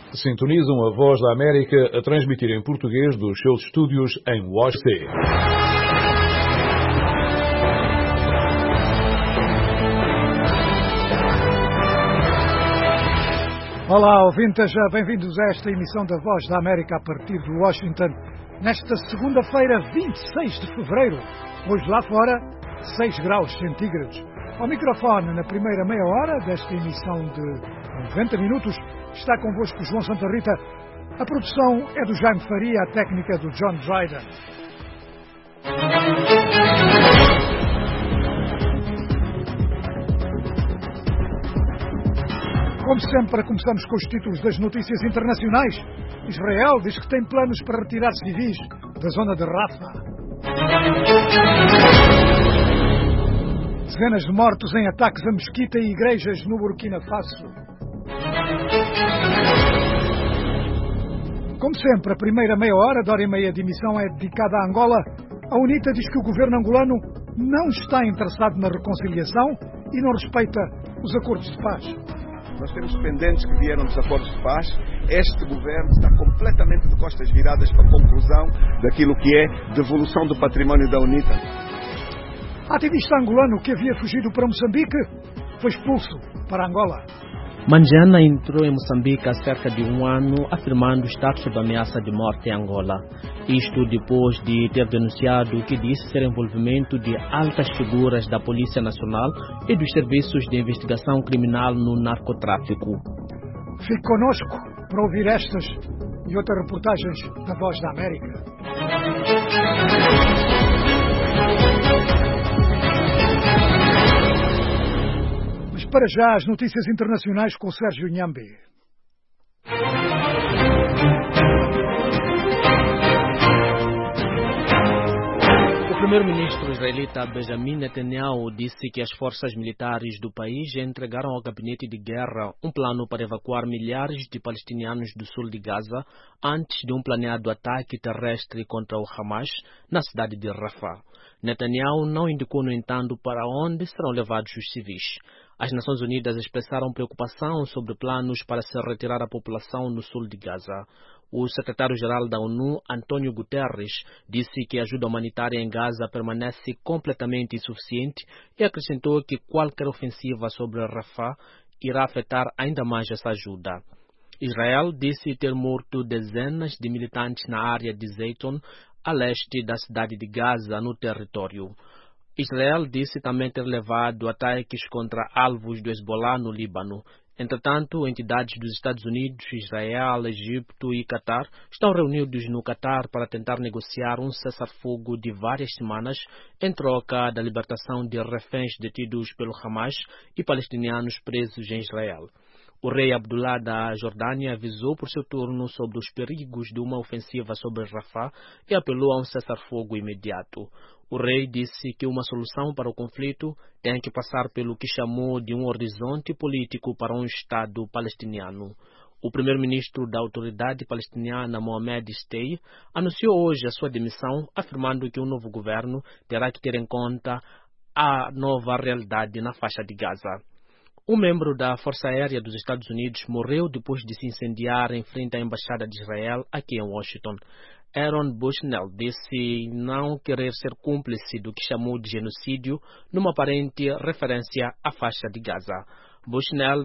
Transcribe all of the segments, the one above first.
Sintonizam a Voz da América a transmitir em português dos seus estúdios em Washington. Olá, ouvintes, bem-vindos a esta emissão da Voz da América a partir de Washington, nesta segunda-feira, 26 de fevereiro. Hoje lá fora, 6 graus centígrados. Ao microfone, na primeira meia hora desta emissão de 90 minutos, está convosco João Santa Rita. A produção é do Jaime Faria, a técnica do John Dryden. Como sempre, começamos com os títulos das notícias internacionais. Israel diz que tem planos para retirar civis da zona de Rafah. Dezenas de mortos em ataques a mesquita e igrejas no Burkina Faso. Como sempre, a primeira meia hora, de hora e meia de emissão, é dedicada à Angola. A UNITA diz que o governo angolano não está interessado na reconciliação e não respeita os acordos de paz. Nós temos pendentes que vieram dos acordos de paz. Este governo está completamente de costas viradas para a conclusão daquilo que é devolução do património da UNITA. Ativista angolano que havia fugido para Moçambique foi expulso para Angola. Manjana entrou em Moçambique há cerca de um ano, afirmando estar sob ameaça de morte em Angola. Isto depois de ter denunciado o que disse ser envolvimento de altas figuras da Polícia Nacional e dos serviços de investigação criminal no narcotráfico. Fique conosco para ouvir estas e outras reportagens da Voz da América. Para já, as notícias internacionais com Sérgio Nhambi. O primeiro-ministro israelita Benjamin Netanyahu disse que as forças militares do país entregaram ao gabinete de guerra um plano para evacuar milhares de palestinianos do sul de Gaza antes de um planeado ataque terrestre contra o Hamas na cidade de Rafah. Netanyahu não indicou, no entanto, para onde serão levados os civis. As Nações Unidas expressaram preocupação sobre planos para se retirar a população no sul de Gaza. O secretário-geral da ONU, António Guterres, disse que a ajuda humanitária em Gaza permanece completamente insuficiente e acrescentou que qualquer ofensiva sobre Rafah irá afetar ainda mais essa ajuda. Israel disse ter morto dezenas de militantes na área de Zeiton, a leste da cidade de Gaza, no território. Israel disse também ter levado ataques contra alvos do Hezbollah no Líbano. Entretanto, entidades dos Estados Unidos, Israel, Egito e Catar estão reunidos no Catar para tentar negociar um cessar-fogo de várias semanas em troca da libertação de reféns detidos pelo Hamas e palestinianos presos em Israel. O rei Abdullah da Jordânia avisou por seu turno sobre os perigos de uma ofensiva sobre Rafah e apelou a um cessar-fogo imediato. O rei disse que uma solução para o conflito tem que passar pelo que chamou de um horizonte político para um Estado palestiniano. O primeiro-ministro da autoridade palestiniana, Mohamed Stey, anunciou hoje a sua demissão, afirmando que o novo governo terá que ter em conta a nova realidade na faixa de Gaza. Um membro da Força Aérea dos Estados Unidos morreu depois de se incendiar em frente à Embaixada de Israel aqui em Washington. Aaron Bushnell disse não querer ser cúmplice do que chamou de genocídio numa aparente referência à faixa de Gaza. Bushnell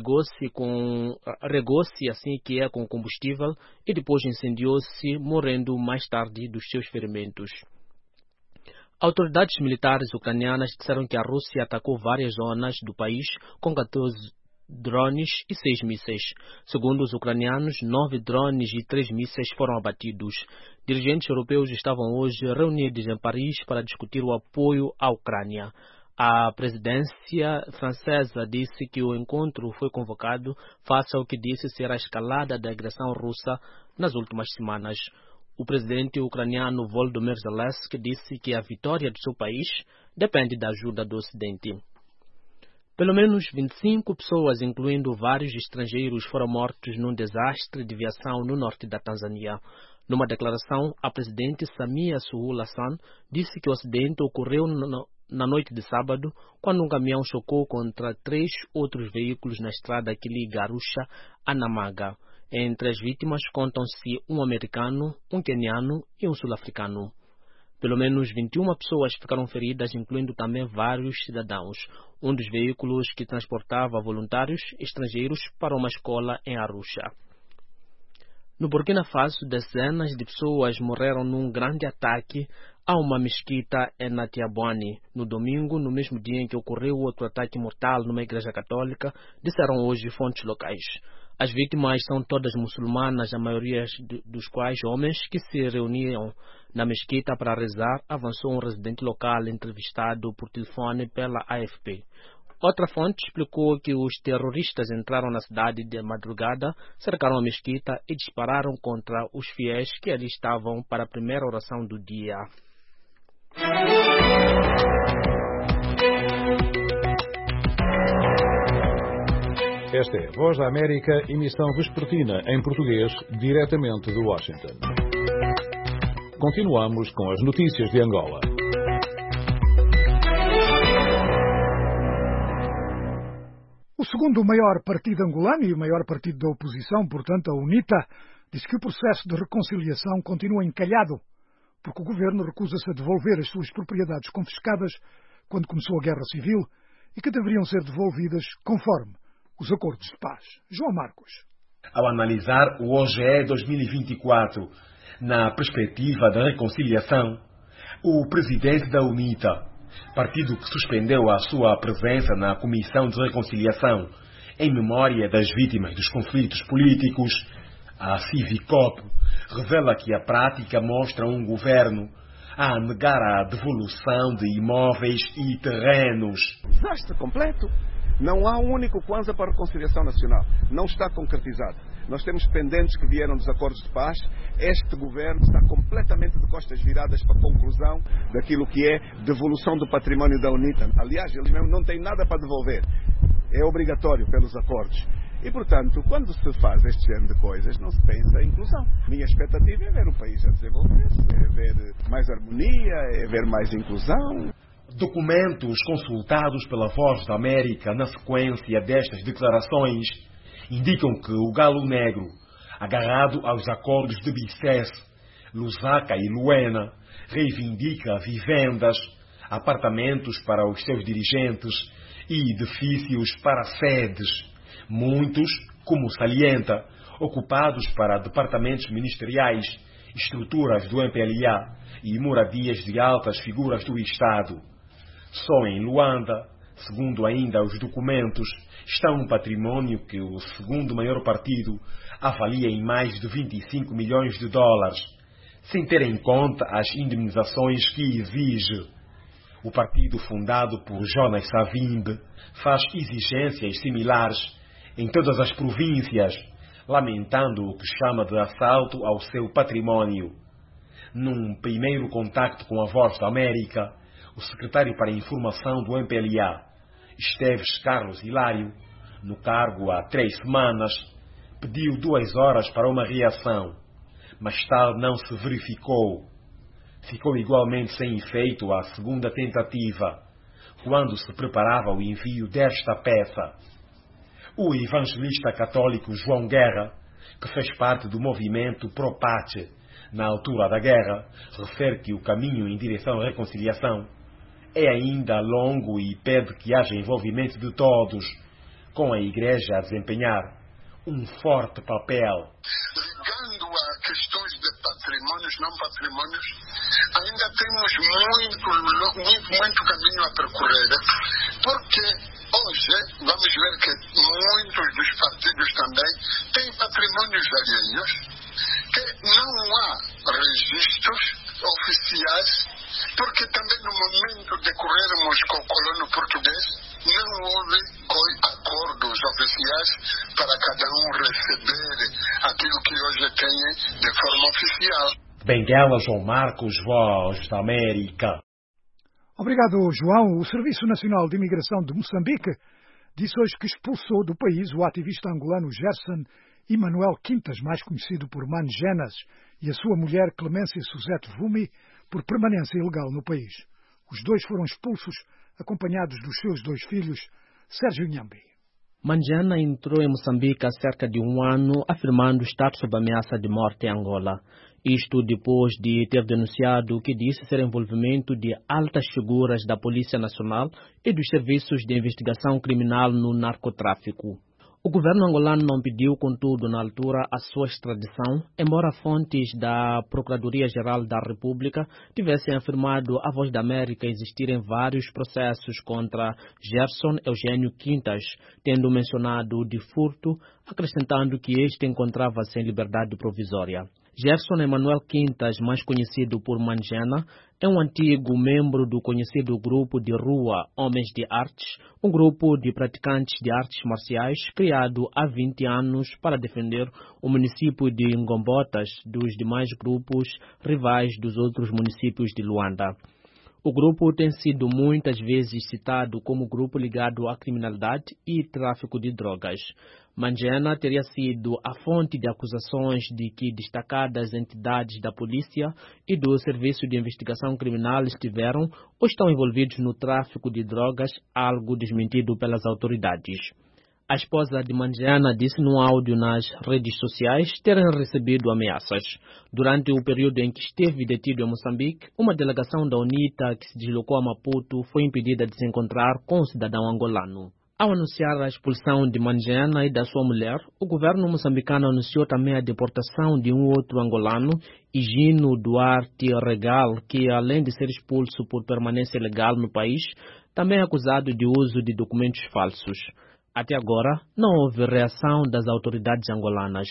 regou-se assim que é com combustível e depois incendiou-se, morrendo mais tarde dos seus ferimentos. Autoridades militares ucranianas disseram que a Rússia atacou várias zonas do país com 14 drones e 6 mísseis. Segundo os ucranianos, 9 drones e 3 mísseis foram abatidos. Dirigentes europeus estavam hoje reunidos em Paris para discutir o apoio à Ucrânia. A presidência francesa disse que o encontro foi convocado face ao que disse ser a escalada da agressão russa nas últimas semanas. O presidente ucraniano Volodymyr Zelensky disse que a vitória do seu país depende da ajuda do Ocidente. Pelo menos 25 pessoas, incluindo vários estrangeiros, foram mortos num desastre de viação no norte da Tanzânia. Numa declaração, a presidente Samia Suluhu Hassan disse que o acidente ocorreu na noite de sábado, quando um caminhão chocou contra 3 outros veículos na estrada que liga Arusha a Namaga. Entre as vítimas contam-se um americano, um queniano e um sul-africano. Pelo menos 21 pessoas ficaram feridas, incluindo também vários cidadãos. Um dos veículos que transportava voluntários estrangeiros para uma escola em Arusha. No Burkina Faso, dezenas de pessoas morreram num grande ataque a uma mesquita em Natiabouani, no domingo, no mesmo dia em que ocorreu outro ataque mortal numa igreja católica, disseram hoje fontes locais. As vítimas são todas muçulmanas, a maioria dos quais homens que se reuniam na mesquita para rezar, avançou um residente local entrevistado por telefone pela AFP. Outra fonte explicou que os terroristas entraram na cidade de madrugada, cercaram a mesquita e dispararam contra os fiéis que ali estavam para a primeira oração do dia. Esta é a Voz da América, emissão vespertina em português, diretamente de Washington. Continuamos com as notícias de Angola. O segundo maior partido angolano e o maior partido da oposição, portanto a UNITA, disse que o processo de reconciliação continua encalhado, porque o governo recusa-se a devolver as suas propriedades confiscadas quando começou a guerra civil e que deveriam ser devolvidas conforme os acordos de paz. João Marcos. Ao analisar o OGE 2024 na perspectiva da reconciliação, o presidente da UNITA, partido que suspendeu a sua presença na Comissão de Reconciliação em memória das vítimas dos conflitos políticos, a Civicop, revela que a prática mostra um governo a negar a devolução de imóveis e terrenos. Desastre completo. Não há um único Kwanza para a reconciliação nacional. Não está concretizado. Nós temos pendentes que vieram dos acordos de paz. Este governo está completamente de costas viradas para a conclusão daquilo que é devolução do património da UNITA. Aliás, eles mesmo não têm nada para devolver. É obrigatório pelos acordos. E, portanto, quando se faz este género de coisas, não se pensa em inclusão. Minha expectativa é ver o país a desenvolver-se, é ver mais harmonia, é ver mais inclusão. Documentos consultados pela Voz da América na sequência destas declarações indicam que o Galo Negro, agarrado aos acordos de Bicesse, Lusaka e Luena, reivindica vivendas, apartamentos para os seus dirigentes e edifícios para sedes, muitos, como salienta, ocupados para departamentos ministeriais, estruturas do MPLA e moradias de altas figuras do Estado. Só em Luanda, segundo ainda os documentos, está um património que o segundo maior partido avalia em mais de 25 milhões de dólares, sem ter em conta as indemnizações que exige. O partido fundado por Jonas Savimbi faz exigências similares em todas as províncias, lamentando o que chama de assalto ao seu património. Num primeiro contacto com a Voz da América, o secretário para a Informação do MPLA, Esteves Carlos Hilário, no cargo há 3 semanas, pediu 2 horas para uma reação, mas tal não se verificou. Ficou igualmente sem efeito a segunda tentativa, quando se preparava o envio desta peça. O evangelista católico João Guerra, que fez parte do movimento Pro-Pace na altura da guerra, refere que o caminho em direção à reconciliação é ainda longo e pede que haja envolvimento de todos, com a Igreja a desempenhar um forte papel. Ligando a questões de patrimônios, não patrimônios, ainda temos muito caminho a percorrer, porque hoje vamos ver que muitos dos partidos também têm patrimônios alheios, que não há registros oficiais, porque também no momento de corrermos com o colono português, não houve acordos oficiais para cada um receber aquilo que hoje tem de forma oficial. Benguela João Marcos, Voz da América. Obrigado, João. O Serviço Nacional de Imigração de Moçambique disse hoje que expulsou do país o ativista angolano Gerson Emanuel Quintas, mais conhecido por Mangenas, e a sua mulher Clemência Suzete Vumi, por permanência ilegal no país. Os dois foram expulsos, acompanhados dos seus 2 filhos, Sérgio Nhambi. Manjana entrou em Moçambique há cerca de um ano, afirmando estar sob ameaça de morte em Angola. Isto depois de ter denunciado o que disse ser envolvimento de altas figuras da Polícia Nacional e dos serviços de investigação criminal no narcotráfico. O governo angolano não pediu, contudo, na altura, a sua extradição, embora fontes da Procuradoria-Geral da República tivessem afirmado à Voz da América existirem vários processos contra Gerson Eugênio Quintas, tendo mencionado de furto, acrescentando que este encontrava-se em liberdade provisória. Gerson Emanuel Quintas, mais conhecido por Manjana, é um antigo membro do conhecido grupo de rua Homens de Artes, um grupo de praticantes de artes marciais criado há 20 anos para defender o município de Ngombotas dos demais grupos rivais dos outros municípios de Luanda. O grupo tem sido muitas vezes citado como grupo ligado à criminalidade e tráfico de drogas. Manjana teria sido a fonte de acusações de que destacadas entidades da polícia e do Serviço de Investigação Criminal estiveram ou estão envolvidos no tráfico de drogas, algo desmentido pelas autoridades. A esposa de Manjana disse num áudio nas redes sociais terem recebido ameaças. Durante o período em que esteve detido em Moçambique, uma delegação da UNITA que se deslocou a Maputo foi impedida de se encontrar com o cidadão angolano. Ao anunciar a expulsão de Manjana e da sua mulher, o governo moçambicano anunciou também a deportação de um outro angolano, Higino Duarte Regal, que além de ser expulso por permanência ilegal no país, também é acusado de uso de documentos falsos. Até agora, não houve reação das autoridades angolanas.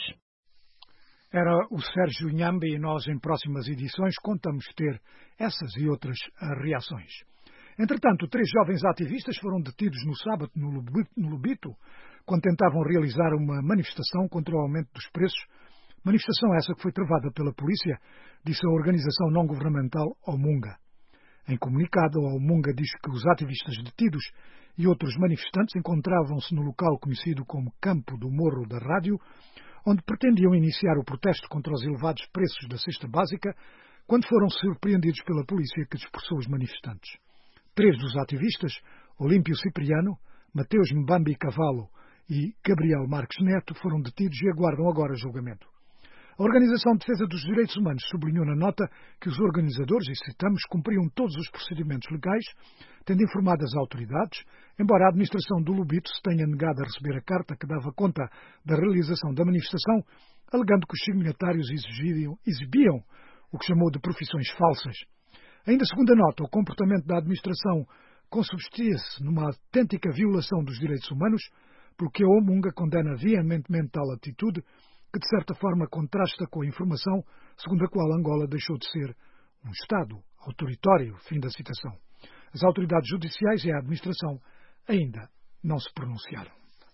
Era o Sérgio Inhambe e nós, em próximas edições, contamos ter essas e outras reações. Entretanto, 3 jovens ativistas foram detidos no sábado no Lubito, quando tentavam realizar uma manifestação contra o aumento dos preços. Manifestação essa que foi travada pela polícia, disse a organização não-governamental Omunga. Em comunicado, a Omunga diz que os ativistas detidos e outros manifestantes encontravam-se no local conhecido como Campo do Morro da Rádio, onde pretendiam iniciar o protesto contra os elevados preços da cesta básica, quando foram surpreendidos pela polícia que dispersou os manifestantes. 3 dos ativistas, Olímpio Cipriano, Mateus Mbambi Cavalo e Gabriel Marques Neto, foram detidos e aguardam agora julgamento. A Organização de Defesa dos Direitos Humanos sublinhou na nota que os organizadores, e citamos, cumpriam todos os procedimentos legais, tendo informado as autoridades, embora a administração do Lubito se tenha negado a receber a carta que dava conta da realização da manifestação, alegando que os signatários exibiam o que chamou de profissões falsas. Ainda segundo a nota, o comportamento da administração consubstia-se numa autêntica violação dos direitos humanos, pelo que a Omunga condena veementemente tal atitude, que de certa forma contrasta com a informação segundo a qual Angola deixou de ser um Estado autoritário. Fim da citação. As autoridades judiciais e a administração ainda não se pronunciaram.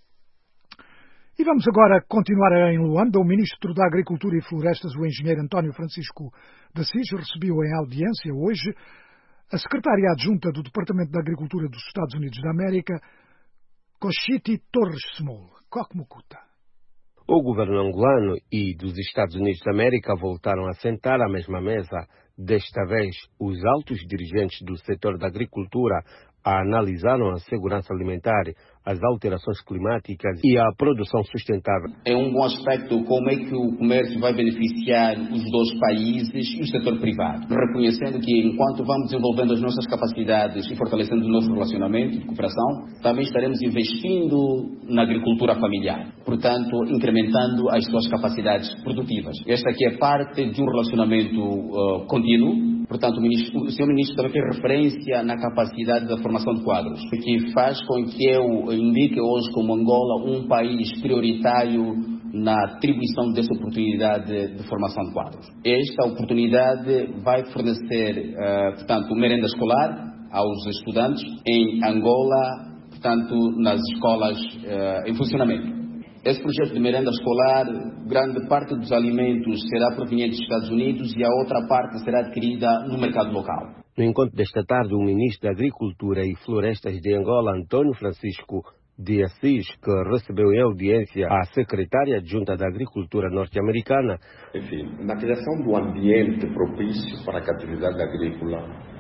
E vamos agora continuar em Luanda. O Ministro da Agricultura e Florestas, o engenheiro António Francisco de Assis, recebeu em audiência hoje a secretária adjunta do Departamento da Agricultura dos Estados Unidos da América, Koshiti Torres Small. Kokmukuta. O governo angolano e dos Estados Unidos da América voltaram a sentar à mesma mesa. Desta vez, os altos dirigentes do setor da agricultura analisaram a segurança alimentar, as alterações climáticas e a produção sustentável. É um bom aspecto como é que o comércio vai beneficiar os 2 países e o setor privado, reconhecendo que enquanto vamos desenvolvendo as nossas capacidades e fortalecendo o nosso relacionamento de cooperação, também estaremos investindo na agricultura familiar, portanto, incrementando as suas capacidades produtivas. Esta aqui é parte de um relacionamento contínuo. Portanto, o Sr. Ministro também fez referência na capacidade da formação de quadros, o que faz com que eu indique hoje como Angola um país prioritário na atribuição dessa oportunidade de formação de quadros. Esta oportunidade vai fornecer, portanto, merenda escolar aos estudantes em Angola, portanto, nas escolas em funcionamento. Esse projeto de merenda escolar, grande parte dos alimentos será proveniente dos Estados Unidos e a outra parte será adquirida no mercado local. No encontro desta tarde, o ministro da Agricultura e Florestas de Angola, António Francisco de Assis, que recebeu em audiência a secretária adjunta da Agricultura norte-americana. Enfim, na criação do ambiente propício para que a atividade agrícola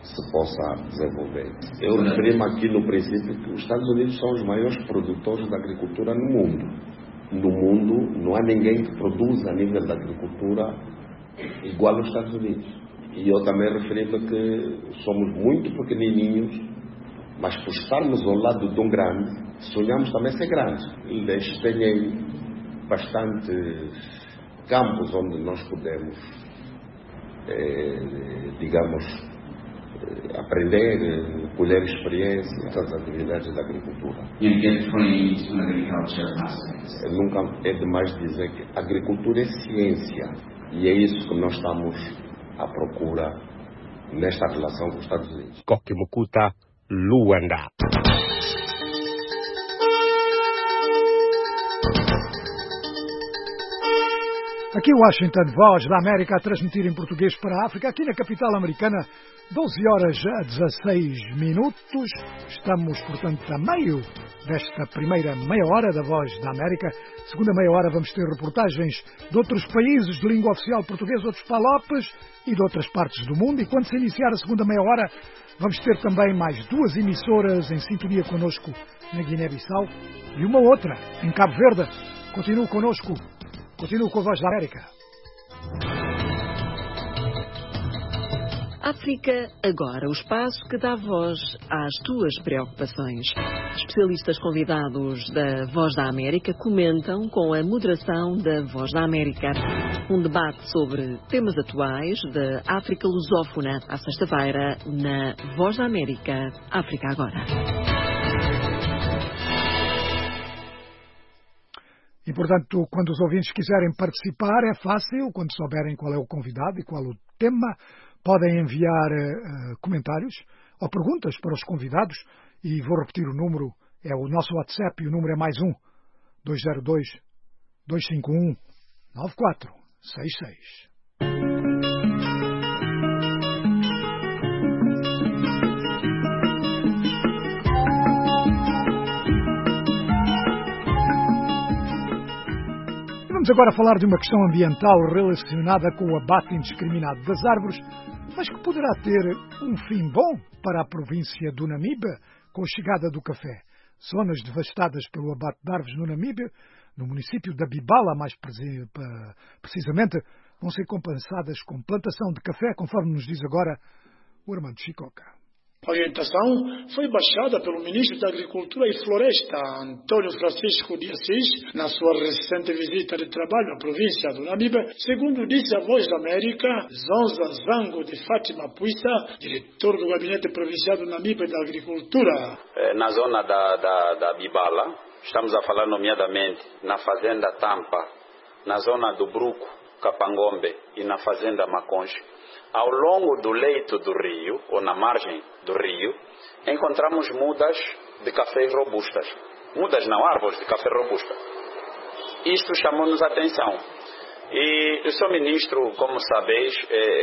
se possa desenvolver. Eu referi-me aqui no princípio que os Estados Unidos são os maiores produtores da agricultura no mundo. No mundo não há ninguém que produza a nível da agricultura igual aos Estados Unidos. E eu também referi-me que somos muito pequenininhos, mas por estarmos ao lado de um grande, sonhamos também ser grandes. Eles têm bastantes campos onde nós podemos, aprender, colher experiência das atividades da agricultura. Nunca é demais dizer que a agricultura é ciência, e é isso que nós estamos à procura nesta relação com os Estados Unidos. Kokimukuta, Luanda. Aqui Washington, Voz da América, a transmitir em português para a África, aqui na capital americana, 12 horas a 16 minutos. Estamos, portanto, a meio desta primeira meia hora da Voz da América. Segunda meia hora vamos ter reportagens de outros países de língua oficial portuguesa, outros palopes e de outras partes do mundo. E quando se iniciar a segunda meia hora, vamos ter também mais 2 emissoras em sintonia connosco na Guiné-Bissau e uma outra em Cabo Verde. Continue connosco. Continuo com a Voz da América. África Agora, o espaço que dá voz às tuas preocupações. Especialistas convidados da Voz da América comentam com a moderação da Voz da América. Um debate sobre temas atuais da África lusófona, à sexta-feira, na Voz da América, África Agora. E, portanto, quando os ouvintes quiserem participar, é fácil, quando souberem qual é o convidado e qual o tema, podem enviar comentários ou perguntas para os convidados, e vou repetir o número, é o nosso WhatsApp, e o número é mais 1-202-251-9466. Vamos agora falar de uma questão ambiental relacionada com o abate indiscriminado das árvores, mas que poderá ter um fim bom para a província do Namibe, com a chegada do café. Zonas devastadas pelo abate de árvores no Namibe, no município da Bibala, mais precisamente, vão ser compensadas com plantação de café, conforme nos diz agora o Armando Chicoca. A orientação foi baixada pelo ministro da Agricultura e Floresta, Antônio Francisco de Assis, na sua recente visita de trabalho à província do Namibe, segundo disse a Voz da América, Zonza Zango de Fátima Puissa, diretor do Gabinete Provincial do Namibe da Agricultura. Na zona da Bibala, estamos a falar nomeadamente na Fazenda Tampa, na zona do Bruco, Capangombe e na Fazenda Maconge. Ao longo do leito do rio, ou na margem do rio, encontramos mudas de café robustas. Mudas não, árvores de café robusta. Isto chamou-nos a atenção. E o Sr. Ministro, como sabeis,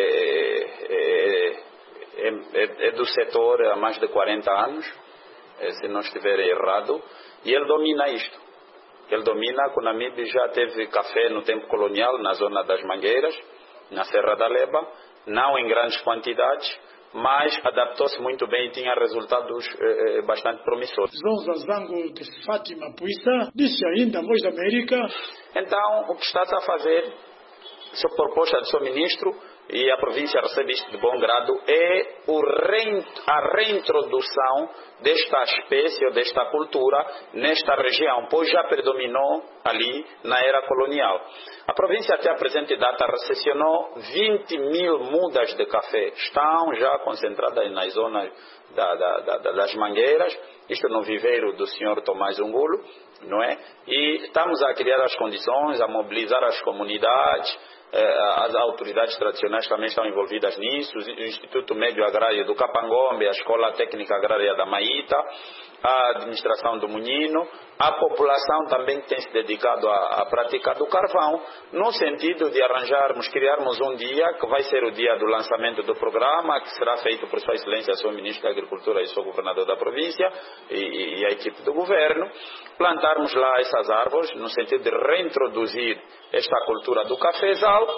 é do setor há mais de 40 anos, se não estiver errado, e ele domina isto. Ele domina, que o Namibe já teve café no tempo colonial, na zona das Mangueiras, na Serra da Leba, não em grandes quantidades, mas adaptou-se muito bem e tinha resultados bastante promissores. Zonza Zango de Fátima Puissa disse ainda a Voz da América. Então, o que está-se a fazer, sob proposta do seu ministro, e a província recebe isto de bom grado, é a reintrodução desta espécie ou desta cultura nesta região, pois já predominou ali na era colonial. A província até a presente data recepcionou 20 mil mudas de café, estão já concentradas nas zonas das Mangueiras, isto no viveiro do Sr. Tomás Ungulo, não é? E estamos a criar as condições, a mobilizar as comunidades. As autoridades tradicionais também estão envolvidas nisso, o Instituto Médio Agrário do Capangombe, a Escola Técnica Agrária da Maíta, a administração do Munino, a população também que tem se dedicado à prática do carvão, no sentido de criarmos um dia, que vai ser o dia do lançamento do programa, que será feito por Sua Excelência, Sr. Ministro da Agricultura e Sr. Governador da província e a equipe do governo, plantarmos lá essas árvores, no sentido de reintroduzir esta cultura do cafezal,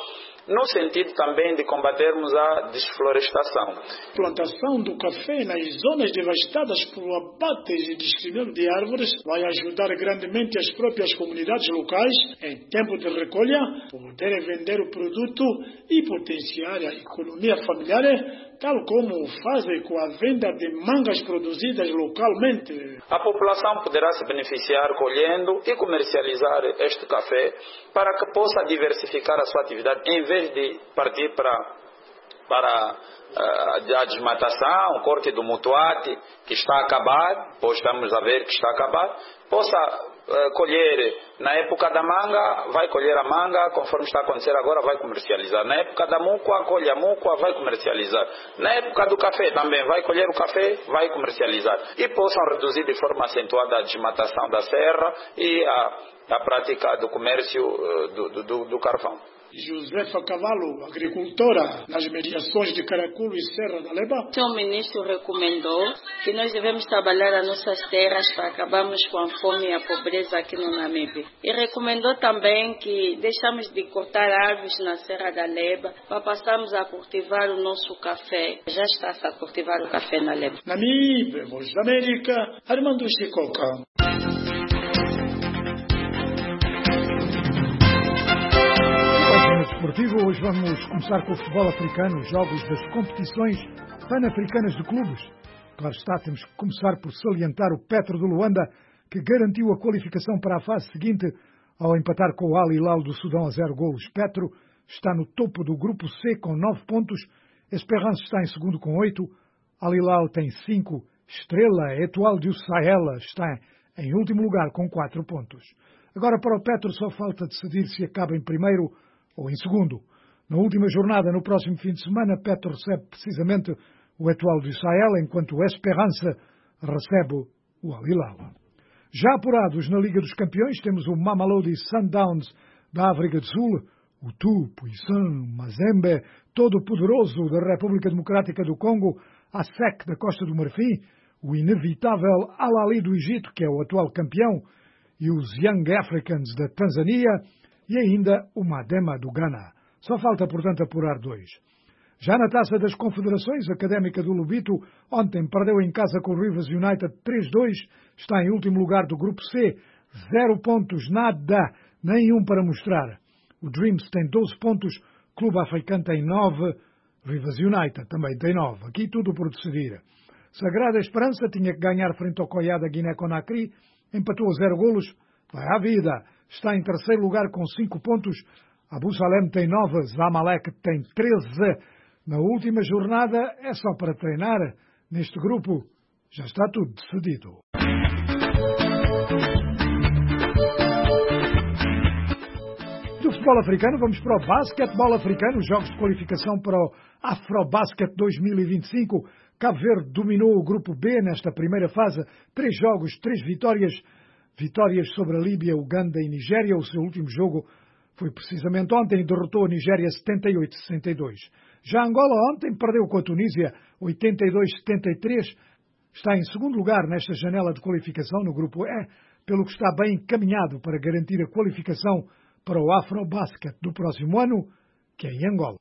no sentido também de combatermos a desflorestação. Plantação do café nas zonas devastadas por abates e destruição de árvores vai ajudar grandemente as próprias comunidades locais, em tempo de recolha, poderem vender o produto e potenciar a economia familiar, tal como fazem com a venda de mangas produzidas localmente. A população poderá se beneficiar colhendo e comercializar este café para que possa diversificar a sua atividade, em vez de partir para a desmatação, o corte do mutuate, que está a acabar, pois estamos a ver que está a acabar, possa colher na época da manga, vai colher a manga, conforme está a acontecer agora, vai comercializar. Na época da mucua, colhe a mucua, vai comercializar. Na época do café também, vai colher o café, vai comercializar. E possam reduzir de forma acentuada a desmatação da serra e a prática do comércio do carvão. Josefa Cavallo, agricultora nas mediações de Caraculo e Serra da Leba. O senhor ministro recomendou que nós devemos trabalhar as nossas terras para acabarmos com a fome e a pobreza aqui no Namíbia. E recomendou também que deixamos de cortar árvores na Serra da Leba para passarmos a cultivar o nosso café. Já está-se a cultivar o café na Leba. Namíbia, Voz da América, Armando Chicoca. Desportivo, hoje vamos começar com o futebol africano, jogos das competições pan-africanas de clubes. Claro está, temos que começar por salientar o Petro de Luanda, que garantiu a qualificação para a fase seguinte ao empatar com o Al Hilal do Sudão a 0 golos. Petro está no topo do grupo C com 9 pontos, Esperance está em segundo com 8, Al Hilal tem 5, Estrela Etoile du Sahel está em último lugar com 4 pontos. Agora para o Petro só falta decidir se acaba em primeiro ou em segundo. Na última jornada, no próximo fim de semana, Petro recebe precisamente o Etoile du Sahel, enquanto o Esperance recebe o Al Hilal. Já apurados na Liga dos Campeões, temos o Mamelodi Sundowns da África do Sul, o Tu Puisan Mazembe, todo poderoso da República Democrática do Congo, a SEC da Costa do Marfim, o inevitável Al Ahly do Egito, que é o atual campeão, e os Young Africans da Tanzânia, e ainda o Madema do Ghana. Só falta, portanto, apurar 2. Já na Taça das Confederações, a Académica do Lobito ontem perdeu em casa com o Rivers United 3-2, está em último lugar do Grupo C, 0 pontos, nada, nenhum para mostrar. O Dreams tem 12 pontos, Clube Africano tem 9, Rivers United também tem 9. Aqui tudo por decidir. Sagrada Esperança tinha que ganhar frente ao Coiá da Guiné-Conakry, empatou a 0 golos, vai à vida. Está em terceiro lugar com 5 pontos. Abu Salem tem 9, Zamalek tem 13. Na última jornada é só para treinar. Neste grupo já está tudo decidido. Do futebol africano vamos para o basquetebol africano. Jogos de qualificação para o Afrobasket 2025. Cabo Verde dominou o grupo B nesta primeira fase. 3 jogos, 3 vitórias. Vitórias sobre a Líbia, Uganda e Nigéria. O seu último jogo foi precisamente ontem e derrotou a Nigéria 78-62. Já Angola ontem perdeu com a Tunísia 82-73. Está em segundo lugar nesta janela de qualificação no grupo E, pelo que está bem encaminhado para garantir a qualificação para o Afrobasket do próximo ano, que é em Angola.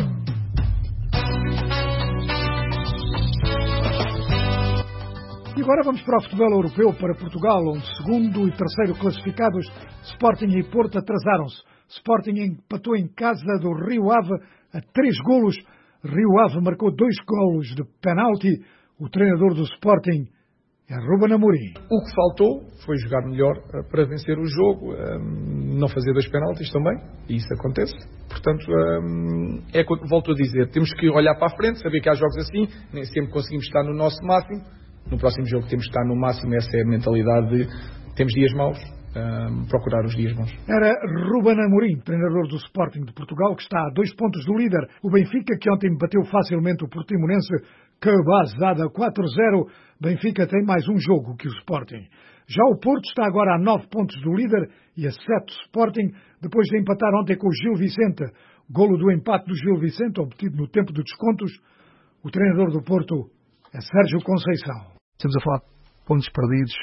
E agora vamos para o futebol europeu, para Portugal, onde segundo e terceiro classificados, Sporting e Porto atrasaram-se. Sporting empatou em casa do Rio Ave a 3 golos. Rio Ave marcou 2 golos de penalti. O treinador do Sporting é Ruben Amorim. O que faltou foi jogar melhor para vencer o jogo, não fazer 2 penaltis também, e isso acontece. Portanto, volto a dizer, temos que olhar para a frente, saber que há jogos assim, nem sempre conseguimos estar no nosso máximo. No próximo jogo temos que estar no máximo, essa é a mentalidade de temos dias maus, procurar os dias bons. Era Ruben Amorim, treinador do Sporting de Portugal, que está a 2 pontos do líder. O Benfica, que ontem bateu facilmente o Portimonense, cabazada 4-0. Benfica tem mais um jogo que o Sporting. Já o Porto está agora a 9 pontos do líder e a 7 do Sporting, depois de empatar ontem com o Gil Vicente. Golo do empate do Gil Vicente, obtido no tempo de descontos. O treinador do Porto é Sérgio Conceição. Estamos a falar de pontos perdidos,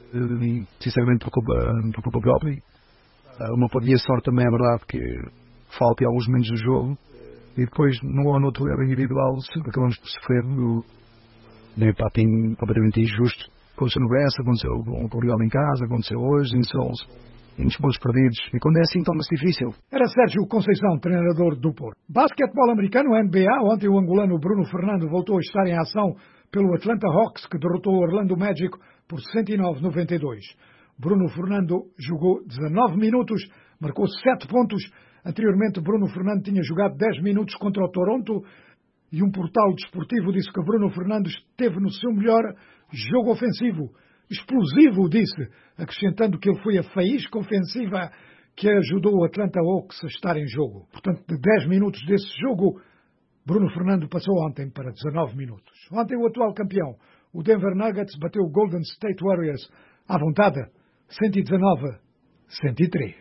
sinceramente, por culpa própria. Uma minha sorte também é verdade que falta em alguns momentos do jogo. E depois, no outro erro individual, acabamos por sofrer um empate completamente injusto. Aconteceu no Bessa, aconteceu com o Real em casa, aconteceu hoje, em muitos pontos perdidos. E quando é assim, torna-se difícil. Era Sérgio Conceição, treinador do Porto. Basquetebol americano, NBA. Ontem o angolano Bruno Fernando voltou a estar em ação pelo Atlanta Hawks, que derrotou o Orlando Magic por 109-92. Bruno Fernando jogou 19 minutos, marcou 7 pontos. Anteriormente, Bruno Fernando tinha jogado 10 minutos contra o Toronto e um portal desportivo disse que Bruno Fernando esteve no seu melhor jogo ofensivo. Explosivo, disse, acrescentando que ele foi a faísca ofensiva que ajudou o Atlanta Hawks a estar em jogo. Portanto, de 10 minutos desse jogo, Bruno Fernando passou ontem para 19 minutos. Ontem o atual campeão, o Denver Nuggets, bateu o Golden State Warriors à vontade, 119-103.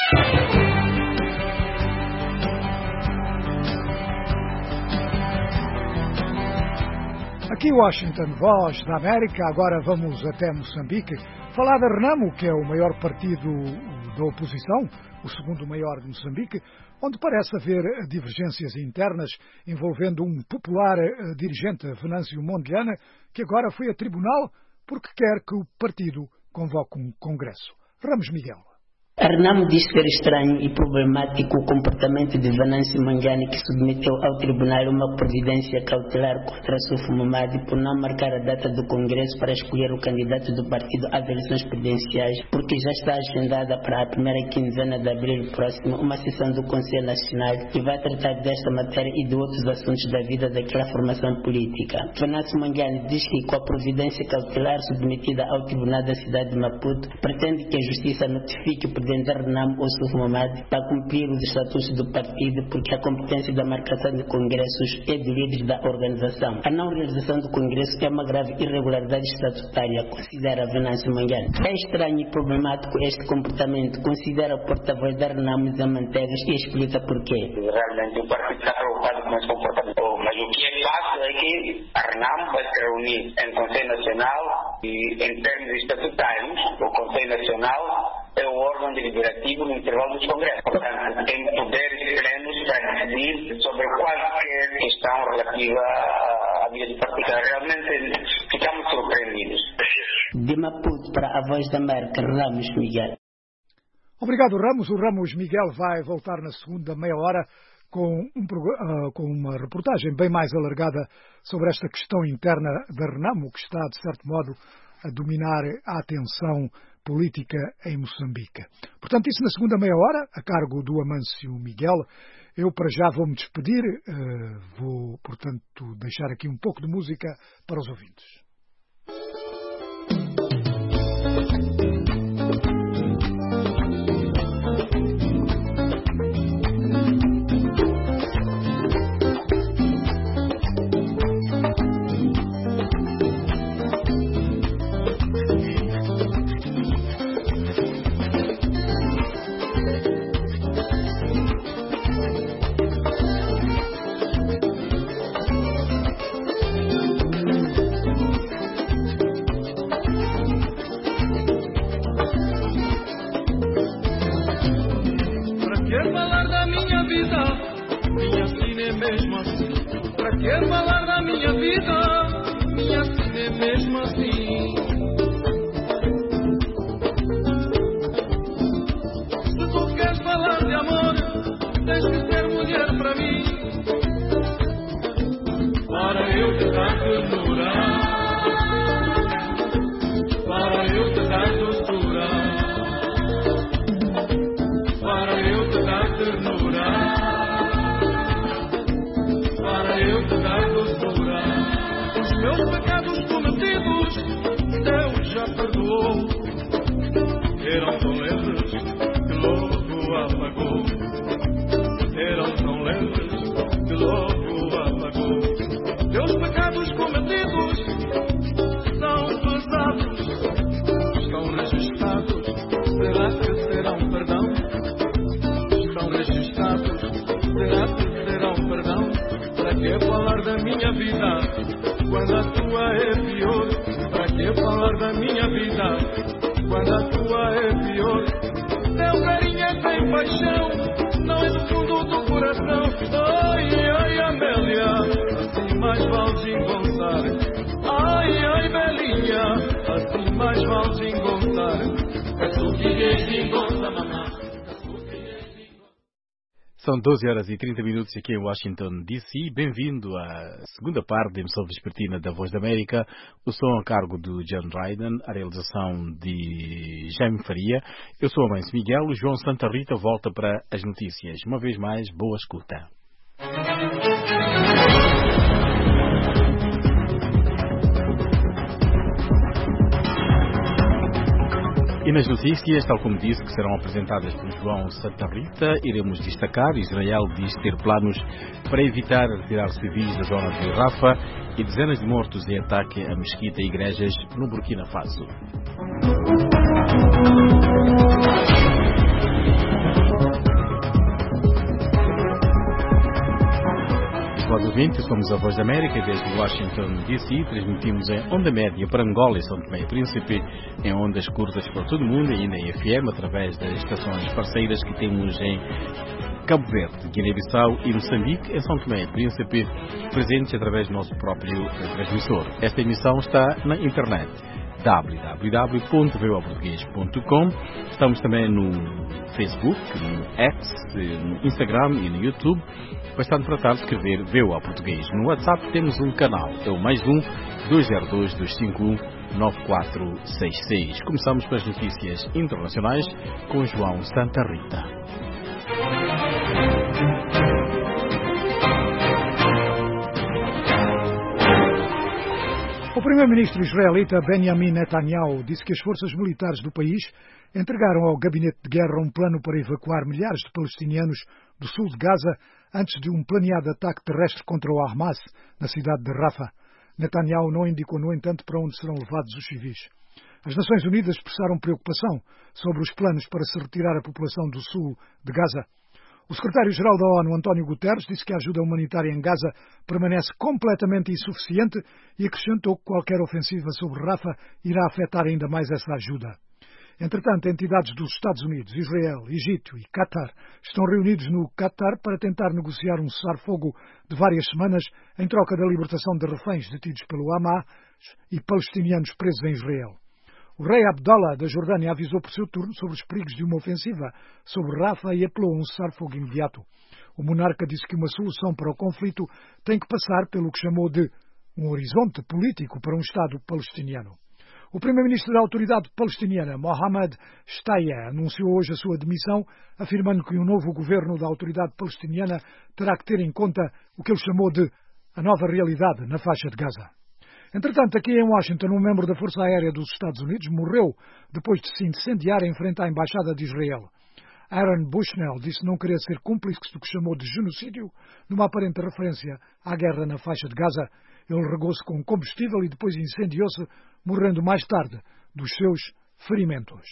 Aqui Washington, Voz da América. Agora vamos até Moçambique falar da Renamo, que é o maior partido da oposição, o segundo maior de Moçambique, onde parece haver divergências internas envolvendo um popular dirigente, Venâncio Mondlane, que agora foi a tribunal porque quer que o partido convoque um congresso. Ramos Miguel. A Renamo diz ser estranho e problemático o comportamento de Venâncio Mondlane, que submeteu ao tribunal uma providência cautelar contra Sufo Momadi por não marcar a data do Congresso para escolher o candidato do partido às eleições presidenciais, porque já está agendada para a primeira quinzena de abril próximo uma sessão do Conselho Nacional que vai tratar desta matéria e de outros assuntos da vida daquela formação política. Venâncio Mondlane diz que com a providência cautelar submetida ao Tribunal da cidade de Maputo, pretende que a Justiça notifique o presidente da Renamo, o Sufo Momadi, para cumprir os estatutos do partido, porque a competência da marcação de congressos é de líderes da organização. A não realização do congresso é uma grave irregularidade estatutária, considera Venâncio Mondlane. É estranho e problemático este comportamento, considera o porta-voz da Renamo, Zé Mantegas, e explica porquê. Realmente o partido está preocupado com esse comportamento, mas o que é fácil é que a Renamo vai se reunir em Conselho Nacional e, em termos estatutários, o Conselho Nacional é o órgão deliberativo no intervalo dos congressos. Portanto, tem poderes plenos para decidir sobre qualquer questão relativa à vida do partido. Realmente ficamos surpreendidos. De Maputo para a Voz da América, Ramos Miguel. Obrigado, Ramos. O Ramos Miguel vai voltar na segunda meia hora com uma reportagem bem mais alargada sobre esta questão interna da Renamo, que está, de certo modo, a dominar a atenção política em Moçambique. Portanto, isso na segunda meia hora, a cargo do Amâncio Miguel. Eu, para já, vou-me despedir. Vou, portanto, deixar aqui um pouco de música para os ouvintes. Quer falar da minha vida, minha sina é mesmo assim. Se tu queres falar de amor, tens que ser mulher para mim, para eu te dar ternura, para eu te dar doçura, para eu te dar ternura, eu te dar doçura. Os meus pecados cometidos Deus já perdoou. Eram tão leves que logo apagou. Eram tão leves que logo apagou. Teus pecados cometidos são pesados, estão registrados. Será que serão perdão? Estão registrados. Será que serão perdão? Para que falar da minha vida quando a tua é pior? Para que falar da minha vida quando a tua é pior? Teu carinho é sem paixão, não é do fundo do São 12 horas e 30 minutos aqui em Washington, D.C. Bem-vindo à segunda parte da emissão vespertina da Voz da América. O som a cargo do John Dryden, a realização de Jaime Faria. Eu sou o Amancio Miguel. O João Santa Rita volta para as notícias. Uma vez mais, boa escuta. E nas notícias, tal como disse, que serão apresentadas por João Santa Rita, iremos destacar: Israel diz ter planos para evitar retirar civis da zona de Rafah e dezenas de mortos em ataque a mesquita e igrejas no Burkina Faso. Olá, ouvintes, somos a Voz da América desde Washington, D.C. Transmitimos em onda média para Angola e São Tomé e Príncipe, em ondas curtas para todo o mundo e ainda em FM, através das estações parceiras que temos em Cabo Verde, Guiné-Bissau e Moçambique, em São Tomé e Príncipe, presentes através do nosso próprio transmissor. Esta emissão está na internet, www.voaportugues.com. Estamos também no Facebook, no X, no Instagram e no YouTube. Bastante tratar de escrever VOA Português. No WhatsApp temos um canal, é o +1 202 251 9466. Começamos com as notícias internacionais com João Santa Rita. O primeiro-ministro israelita Benjamin Netanyahu disse que as forças militares do país entregaram ao gabinete de guerra um plano para evacuar milhares de palestinianos do sul de Gaza antes de um planeado ataque terrestre contra o Hamas na cidade de Rafah. Netanyahu não indicou, no entanto, para onde serão levados os civis. As Nações Unidas expressaram preocupação sobre os planos para se retirar a população do sul de Gaza. O secretário-geral da ONU, António Guterres, disse que a ajuda humanitária em Gaza permanece completamente insuficiente e acrescentou que qualquer ofensiva sobre Rafah irá afetar ainda mais essa ajuda. Entretanto, entidades dos Estados Unidos, Israel, Egito e Qatar estão reunidos no Qatar para tentar negociar um cessar-fogo de várias semanas em troca da libertação de reféns detidos pelo Hamas e palestinianos presos em Israel. O rei Abdallah da Jordânia avisou por seu turno sobre os perigos de uma ofensiva sobre Rafah e apelou a um cessar-fogo imediato. O monarca disse que uma solução para o conflito tem que passar pelo que chamou de um horizonte político para um Estado palestiniano. O primeiro-ministro da autoridade palestiniana, Mohamed Shtayyeh, anunciou hoje a sua demissão, afirmando que o novo governo da autoridade palestiniana terá que ter em conta o que ele chamou de a nova realidade na faixa de Gaza. Entretanto, aqui em Washington, um membro da Força Aérea dos Estados Unidos morreu depois de se incendiar em frente à Embaixada de Israel. Aaron Bushnell disse não querer ser cúmplice do que chamou de genocídio, numa aparente referência à guerra na faixa de Gaza. Ele regou-se com combustível e depois incendiou-se, morrendo mais tarde dos seus ferimentos.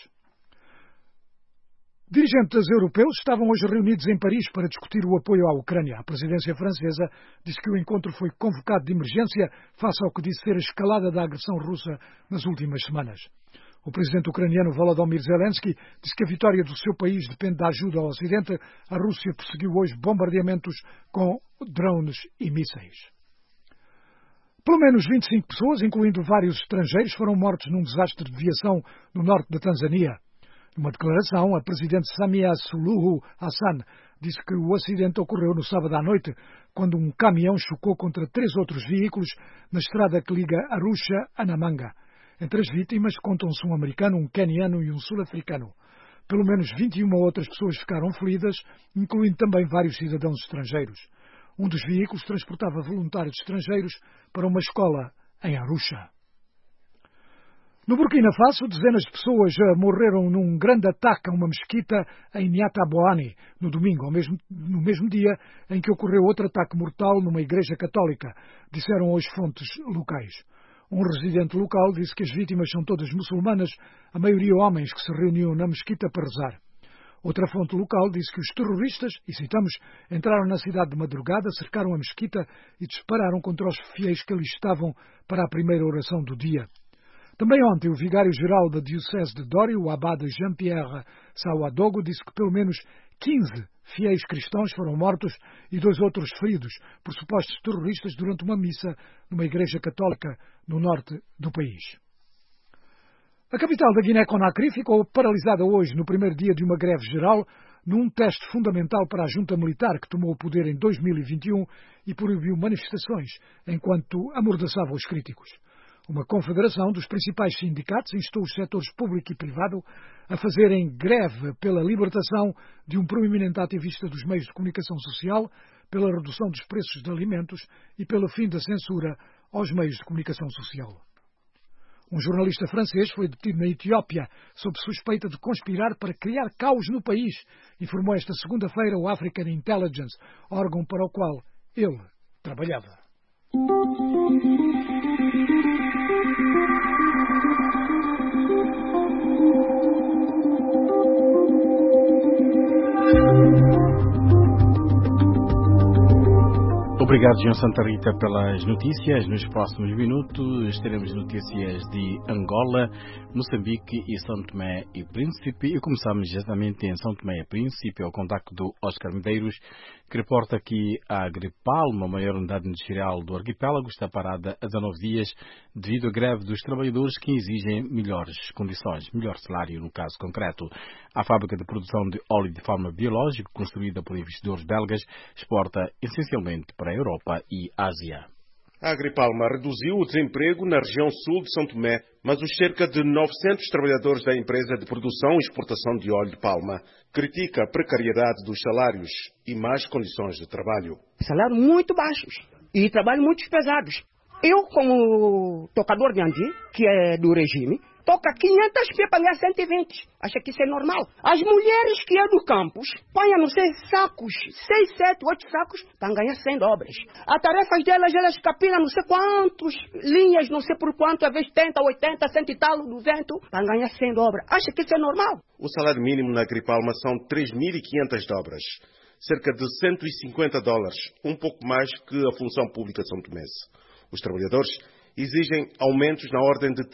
Dirigentes europeus estavam hoje reunidos em Paris para discutir o apoio à Ucrânia. A presidência francesa disse que o encontro foi convocado de emergência face ao que disse ser a escalada da agressão russa nas últimas semanas. O presidente ucraniano Volodymyr Zelensky disse que a vitória do seu país depende da ajuda ao Ocidente. A Rússia perseguiu hoje bombardeamentos com drones e mísseis. Pelo menos 25 pessoas, incluindo vários estrangeiros, foram mortos num desastre de viação no norte da Tanzânia. Numa declaração, a presidente Samia Suluhu Hassan disse que o acidente ocorreu no sábado à noite, quando um caminhão chocou contra 3 outros veículos na estrada que liga Arusha a Namanga. Entre as vítimas contam-se um americano, um queniano e um sul-africano. Pelo menos 21 outras pessoas ficaram feridas, incluindo também vários cidadãos estrangeiros. Um dos veículos transportava voluntários estrangeiros para uma escola em Arusha. No Burkina Faso, dezenas de pessoas morreram num grande ataque a uma mesquita em Niataboani, no domingo, no mesmo dia em que ocorreu outro ataque mortal numa igreja católica, disseram hoje fontes locais. Um residente local disse que as vítimas são todas muçulmanas, a maioria homens que se reuniam na mesquita para rezar. Outra fonte local disse que os terroristas, e citamos, entraram na cidade de madrugada, cercaram a mesquita e dispararam contra os fiéis que ali estavam para a primeira oração do dia. Também ontem, o vigário-geral da Diocese de Dori, o abade Jean-Pierre Sawadogo, disse que pelo menos 15 fiéis cristãos foram mortos e 2 outros feridos por supostos terroristas durante uma missa numa igreja católica no norte do país. A capital da Guiné-Conakry ficou paralisada hoje no primeiro dia de uma greve geral num teste fundamental para a junta militar que tomou o poder em 2021 e proibiu manifestações enquanto amordaçava os críticos. Uma confederação dos principais sindicatos instou os setores público e privado a fazerem greve pela libertação de um proeminente ativista dos meios de comunicação social, pela redução dos preços de alimentos e pelo fim da censura aos meios de comunicação social. Um jornalista francês foi detido na Etiópia sob suspeita de conspirar para criar caos no país, informou esta segunda-feira o African Intelligence, órgão para o qual ele trabalhava. Obrigado, João Santa Rita, pelas notícias. Nos próximos minutos teremos notícias de Angola, Moçambique e São Tomé e Príncipe. E começamos exatamente em São Tomé e Príncipe, ao contacto do Oscar Medeiros, que reporta que a Agripalma, a maior unidade industrial do arquipélago, está parada há 19 dias devido à greve dos trabalhadores que exigem melhores condições, melhor salário no caso concreto. A fábrica de produção de óleo de forma biológica, construída por investidores belgas, exporta essencialmente para a Europa e Ásia. A Agripalma reduziu o desemprego na região sul de São Tomé, mas os cerca de 900 trabalhadores da empresa de produção e exportação de óleo de palma critica a precariedade dos salários e más condições de trabalho. Salários muito baixos e trabalho muito pesados. Eu, como tocador de andi, que é do regime, toca 500 p para ganhar 120. Acha que isso é normal? As mulheres que é do campus põem, não sei, sacos, 6, 7, 8 sacos para ganhar 100 dobras. As tarefas delas, elas capinam não sei quantos linhas, não sei por quanto, às vezes 70, 80, 100 e tal, 200, para ganhar 100 dobras. Acha que isso é normal? O salário mínimo na Agripalma são 3.500 dobras, cerca de $150, um pouco mais que a função pública de São Tomé. Os trabalhadores exigem aumentos na ordem de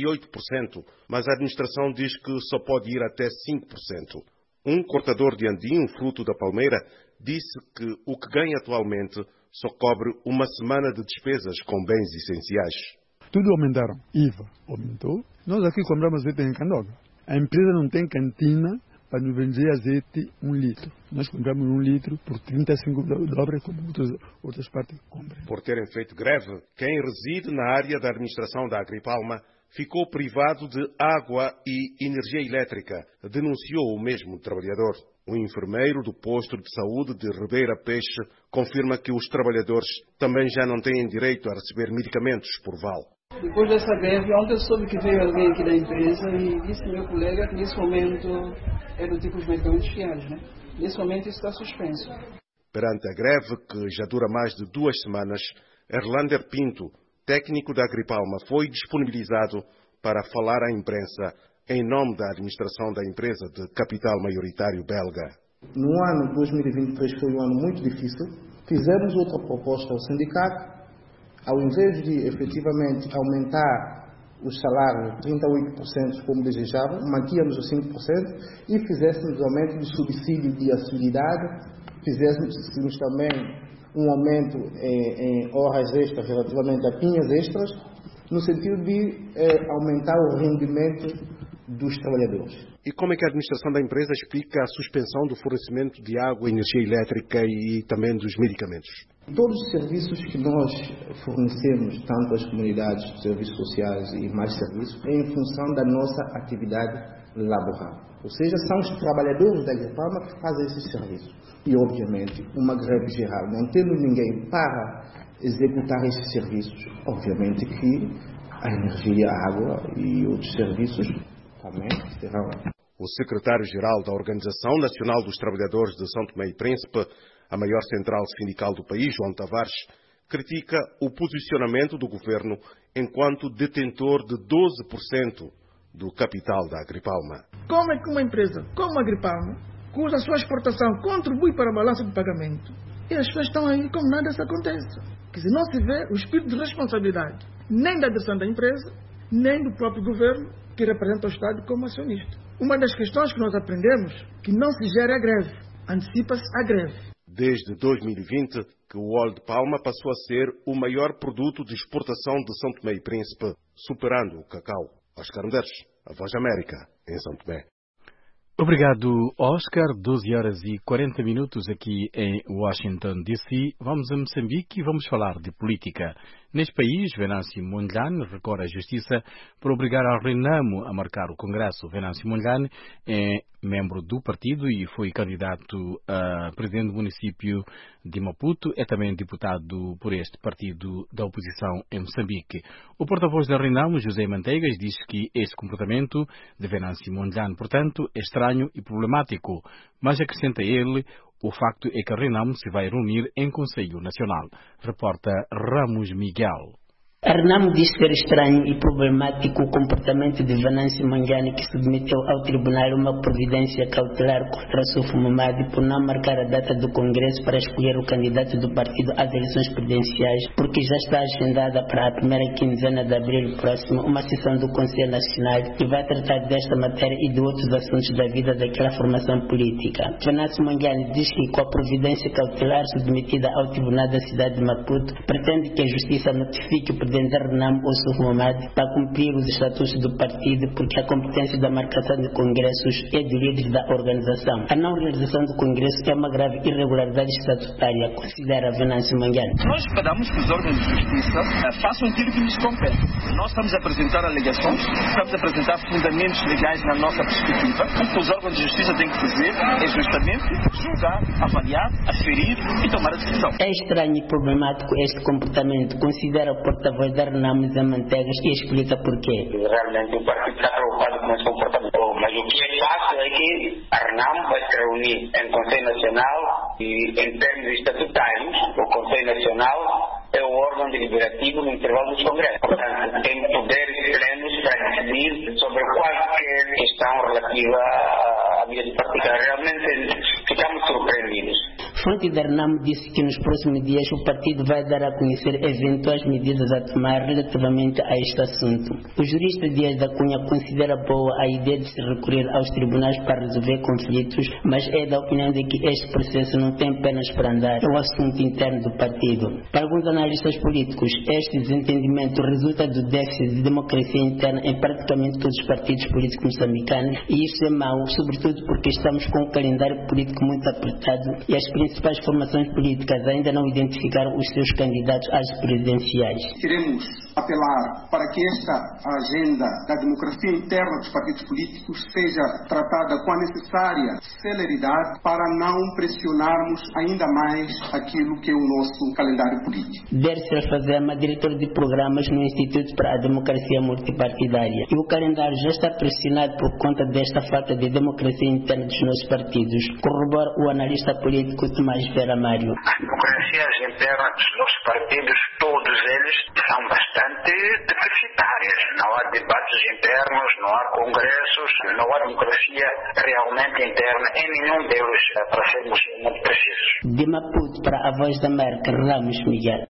38%, mas a administração diz que só pode ir até 5%. Um cortador de andim, fruto da palmeira, disse que o que ganha atualmente só cobre uma semana de despesas com bens essenciais. Tudo aumentaram. IVA aumentou. Nós aqui compramos azeite em Candoga. A empresa não tem cantina para nos vender azeite 1 litro. Nós compramos 1 litro por 35 dobras, como outras partes compram. Por terem feito greve, quem reside na área da administração da Agripalma ficou privado de água e energia elétrica, denunciou o mesmo trabalhador. O enfermeiro do posto de saúde de Ribeira Peixe confirma que os trabalhadores também já não têm direito a receber medicamentos por vale. Depois dessa greve, ontem eu soube que veio alguém aqui da empresa e disse ao meu colega que nesse momento é do tipo os medicamentos fiáveis, né? Nesse momento isso está suspenso. Perante a greve, que já dura mais de 2 semanas, Erlander Pinto, técnico da Agripalma, foi disponibilizado para falar à imprensa em nome da administração da empresa de capital maioritário belga. No ano 2023 foi um ano muito difícil. Fizemos outra proposta ao sindicato. Ao invés de efetivamente aumentar os salários 38% como desejavam, mantínhamos os 5% e fizéssemos aumento do subsídio de assiduidade, fizéssemos também um aumento em horas extras relativamente a pinhas extras, no sentido de aumentar o rendimento dos trabalhadores. E como é que a administração da empresa explica a suspensão do fornecimento de água, energia elétrica e também dos medicamentos? Todos os serviços que nós fornecemos, tanto às comunidades, serviços sociais e mais serviços, é em função da nossa atividade laboral. Ou seja, são os trabalhadores da Agripalma que fazem esses serviços. E, obviamente, uma greve geral, não tendo ninguém para executar esses serviços, obviamente que a energia, a água e outros serviços também serão. O secretário-geral da Organização Nacional dos Trabalhadores de São Tomé e Príncipe, a maior central sindical do país, João Tavares, critica o posicionamento do governo enquanto detentor de 12% do capital da Agripalma. Como é que uma empresa como a Agripalma, cuja sua exportação contribui para a balança de pagamento, e as pessoas estão aí como nada se aconteça? Que se não se vê o espírito de responsabilidade, nem da direção da empresa, nem do próprio governo, que representa o Estado como acionista. Uma das questões que nós aprendemos que não se gera a greve, antecipa-se a greve. Desde 2020, que o óleo de palma passou a ser o maior produto de exportação de São Tomé e Príncipe, superando o cacau. Oscar Medeiros, a Voz da América, em São Tomé. Obrigado, Oscar. 12 horas e 40 minutos aqui em Washington, D.C. Vamos a Moçambique e vamos falar de política. Neste país, Venâncio Mondlane recorre à justiça por obrigar a Renamo a marcar o Congresso. Venâncio Mondlane é membro do partido e foi candidato a presidente do município de Maputo. É também deputado por este partido da oposição em Moçambique. O porta-voz da Renamo, José Manteigas, diz que este comportamento de Venâncio Mondlane, portanto, é estranho e problemático, mas acrescenta ele, o facto é que a Renamo se vai reunir em Conselho Nacional. Reporta Ramos Miguel. A Renamo diz ser estranho e problemático o comportamento de Venâncio Mondlane, que submeteu ao tribunal uma providência cautelar contra Sufo Mamadi por não marcar a data do Congresso para escolher o candidato do partido às eleições presidenciais, porque já está agendada para a primeira quinzena de abril próximo uma sessão do Conselho Nacional que vai tratar desta matéria e de outros assuntos da vida daquela formação política. Venâncio Mondlane diz que com a providência cautelar submetida ao tribunal da cidade de Maputo, pretende que a justiça notifique o presidente da Renamo, o Sufo Mamadi, para cumprir os estatutos do partido, porque a competência da marcação de congressos é de líderes da organização. A não realização do congresso é uma grave irregularidade estatutária, considera Venâncio Mondlane. Nós esperamos que os órgãos de justiça façam aquilo que nos compete. Nós estamos a apresentar alegações, estamos a apresentar fundamentos legais na nossa perspectiva. O que os órgãos de justiça têm que fazer é justamente julgar, avaliar, aferir e tomar a decisão. É estranho e problemático este comportamento, considera o porta-voz da Renamo, José Manteigas, e explica porquê. Realmente o partido está preocupado com esse comportamento, mas o que é fato é que a Renamo vai se reunir em Conselho Nacional e, em termos estatutários, o Conselho Nacional é o órgão deliberativo no intervalo dos congressos. Portanto, tem poderes plenos para decidir sobre qualquer questão relativa à vida do partido. Realmente ficamos surpreendidos. Fonte da Renamo disse que nos próximos dias o partido vai dar a conhecer eventuais medidas a tomar relativamente a este assunto. O jurista Dias da Cunha considera boa a ideia de se recorrer aos tribunais para resolver conflitos, mas é da opinião de que este processo não tem pernas para andar. É um assunto interno do partido. Para alguns analistas políticos, este desentendimento resulta do déficit de democracia interna em praticamente todos os partidos políticos moçambicanos, e isso é mau, sobretudo porque estamos com um calendário político muito apertado e as principais formações políticas ainda não identificaram os seus candidatos às presidenciais. Queremos apelar para que esta agenda da democracia interna dos partidos políticos seja tratada com a necessária celeridade para não pressionarmos ainda mais aquilo que é o nosso calendário político. Dercel Fazema, diretor de programas no Instituto para a Democracia Multipartidária. E o calendário já está pressionado por conta desta falta de democracia interna dos nossos partidos, corrobora o analista político Tomás Vera Mário. As democracias internas dos nossos partidos, todos eles, são bastante deficitárias. Não há debates internos, não há congressos, não há democracia realmente interna em nenhum deles, para sermos muito precisos. De Maputo para a Voz da América, Ramos Miguel.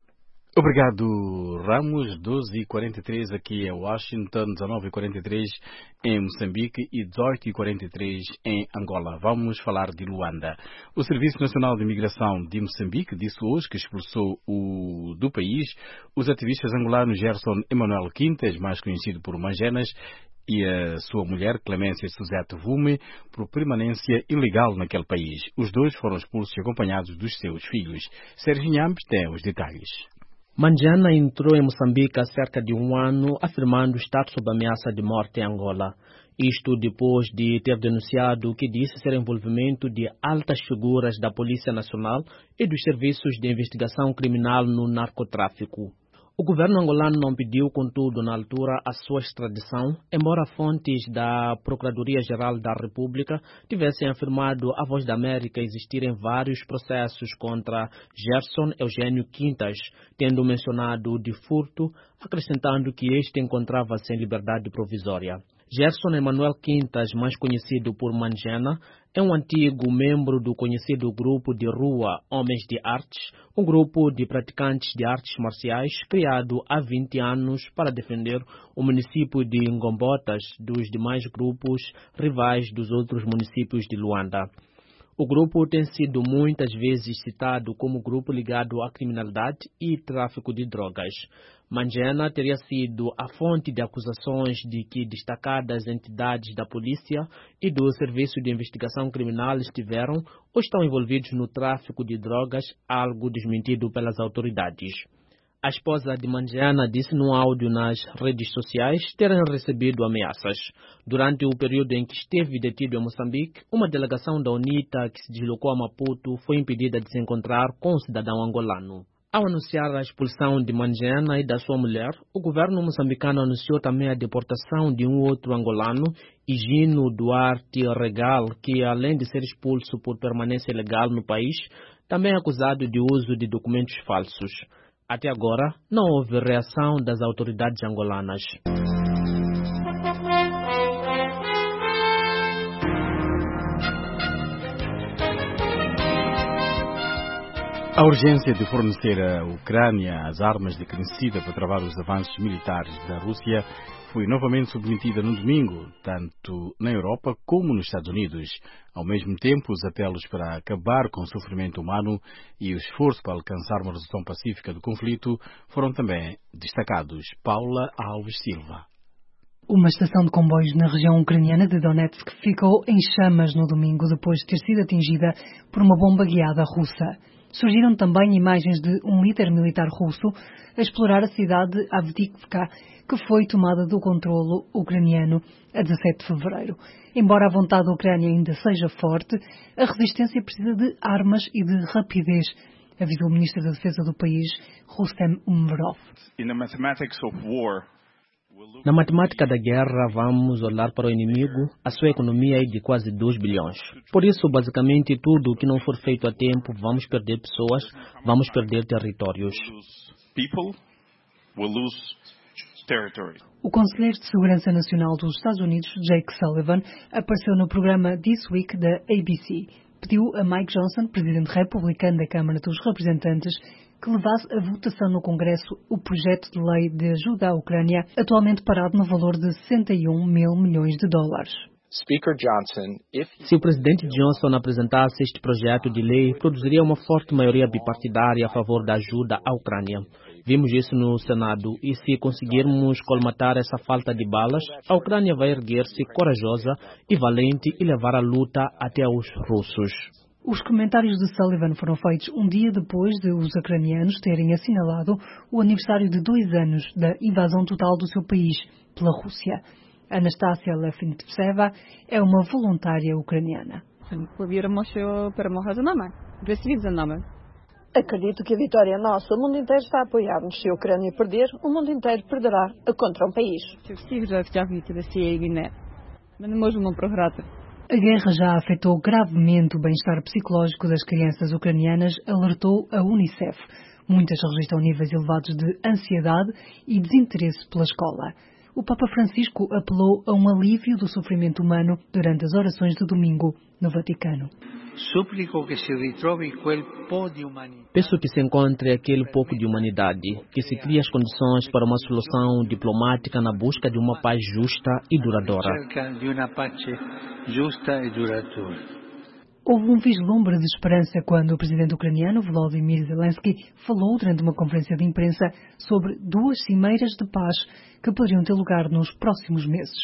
Obrigado, Ramos. 12h43 aqui em Washington, 19h43 em Moçambique e 18h43 em Angola. Vamos falar de Luanda. O Serviço Nacional de Imigração de Moçambique disse hoje que expulsou do país os ativistas angolanos Gerson Emanuel Quintas, mais conhecido por Mangenas, e a sua mulher, Clemência Suzete Vume, por permanência ilegal naquele país. Os dois foram expulsos e acompanhados dos seus filhos. Sérgio Nhambes tem os detalhes. Manjana entrou em Moçambique há cerca de um ano, afirmando estar sob ameaça de morte em Angola. Isto depois de ter denunciado o que disse ser envolvimento de altas figuras da Polícia Nacional e dos serviços de investigação criminal no narcotráfico. O governo angolano não pediu, contudo, na altura, a sua extradição, embora fontes da Procuradoria-Geral da República tivessem afirmado à Voz da América existirem vários processos contra Gerson Eugênio Quintas, tendo mencionado o de furto, acrescentando que este encontrava-se em liberdade provisória. Gerson Emanuel Quintas, mais conhecido por Manjana, é um antigo membro do conhecido grupo de rua Homens de Artes, um grupo de praticantes de artes marciais criado há 20 anos para defender o município de Ngombotas dos demais grupos rivais dos outros municípios de Luanda. O grupo tem sido muitas vezes citado como grupo ligado à criminalidade e tráfico de drogas. Manjena teria sido a fonte de acusações de que destacadas entidades da polícia e do Serviço de Investigação Criminal estiveram ou estão envolvidos no tráfico de drogas, algo desmentido pelas autoridades. A esposa de Manjena disse num áudio nas redes sociais terem recebido ameaças. Durante o período em que esteve detido em Moçambique, uma delegação da UNITA que se deslocou a Maputo foi impedida de se encontrar com o cidadão angolano. Ao anunciar a expulsão de Manjena e da sua mulher, o governo moçambicano anunciou também a deportação de um outro angolano, Higino Duarte Regal, que além de ser expulso por permanência ilegal no país, também é acusado de uso de documentos falsos. Até agora, não houve reação das autoridades angolanas. A urgência de fornecer à Ucrânia as armas de que necessita para travar os avanços militares da Rússia foi novamente submetida no domingo, tanto na Europa como nos Estados Unidos. Ao mesmo tempo, os apelos para acabar com o sofrimento humano e o esforço para alcançar uma resolução pacífica do conflito foram também destacados. Paula Alves Silva. Uma estação de comboios na região ucraniana de Donetsk ficou em chamas no domingo depois de ter sido atingida por uma bomba guiada russa. Surgiram também imagens de um líder militar russo a explorar a cidade de Avdiivka, que foi tomada do controlo ucraniano a 17 de fevereiro. Embora a vontade da Ucrânia ainda seja forte, a resistência precisa de armas e de rapidez, avisou o ministro da Defesa do país, Rustem Umerov. Na matemática da guerra, vamos olhar para o inimigo. A sua economia é de quase 2 bilhões. Por isso, basicamente, tudo o que não for feito a tempo, vamos perder pessoas, vamos perder territórios. O conselheiro de Segurança Nacional dos Estados Unidos, Jake Sullivan, apareceu no programa This Week da ABC. Pediu a Mike Johnson, presidente republicano da Câmara dos Representantes, que levasse a votação no Congresso o projeto de lei de ajuda à Ucrânia, atualmente parado no valor de 61 mil milhões de dólares. Se o presidente Johnson apresentasse este projeto de lei, produziria uma forte maioria bipartidária a favor da ajuda à Ucrânia. Vimos isso no Senado e se conseguirmos colmatar essa falta de balas, a Ucrânia vai erguer-se corajosa e valente e levar a luta até aos russos. Os comentários de Sullivan foram feitos um dia depois de os ucranianos terem assinalado o aniversário de 2 anos da invasão total do seu país pela Rússia. Anastasia Lefintseva é uma voluntária ucraniana. Acredito que a vitória é nossa. O mundo inteiro está a apoiar-nos. Se a Ucrânia perder, o mundo inteiro perderá contra um país. A guerra já afetou gravemente o bem-estar psicológico das crianças ucranianas, alertou a Unicef. Muitas registram níveis elevados de ansiedade e desinteresse pela escola. O Papa Francisco apelou a um alívio do sofrimento humano durante as orações de domingo no Vaticano. Peço que se encontre aquele pouco de humanidade, que se crie as condições para uma solução diplomática na busca de uma paz justa e duradoura. Houve um vislumbre de esperança quando o presidente ucraniano Volodymyr Zelensky falou durante uma conferência de imprensa sobre 2 cimeiras de paz que poderiam ter lugar nos próximos meses.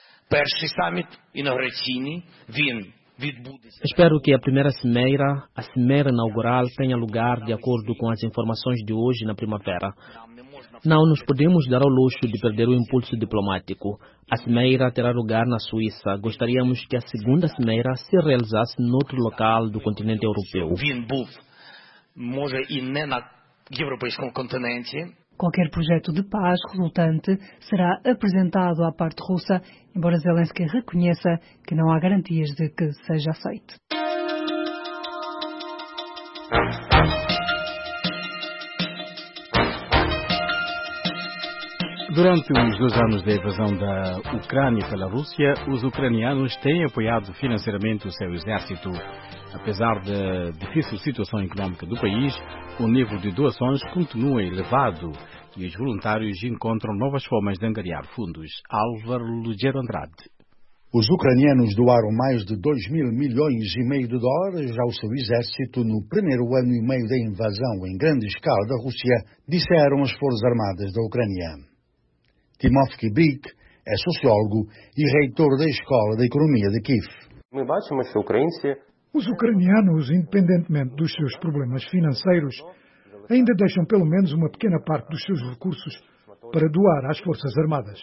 Espero que a primeira cimeira, a cimeira inaugural, tenha lugar de acordo com as informações de hoje na primavera. Não nos podemos dar ao luxo de perder o impulso diplomático. A cimeira terá lugar na Suíça. Gostaríamos que a segunda cimeira se realizasse noutro local do continente europeu. Qualquer projeto de paz resultante será apresentado à parte russa, embora Zelensky reconheça que não há garantias de que seja aceito. Durante os 2 anos da invasão da Ucrânia pela Rússia, os ucranianos têm apoiado financeiramente o seu exército. Apesar da difícil situação econômica do país, o nível de doações continua elevado e os voluntários encontram novas formas de angariar fundos. Álvaro Lugero Andrade. Os ucranianos doaram mais de 2.000 milhões e meio de dólares ao seu exército no primeiro ano e meio da invasão em grande escala da Rússia, disseram as Forças Armadas da Ucrânia. Timofey Brik é sociólogo e reitor da Escola de Economia de Kiev. Os ucranianos, independentemente dos seus problemas financeiros, ainda deixam pelo menos uma pequena parte dos seus recursos para doar às Forças Armadas.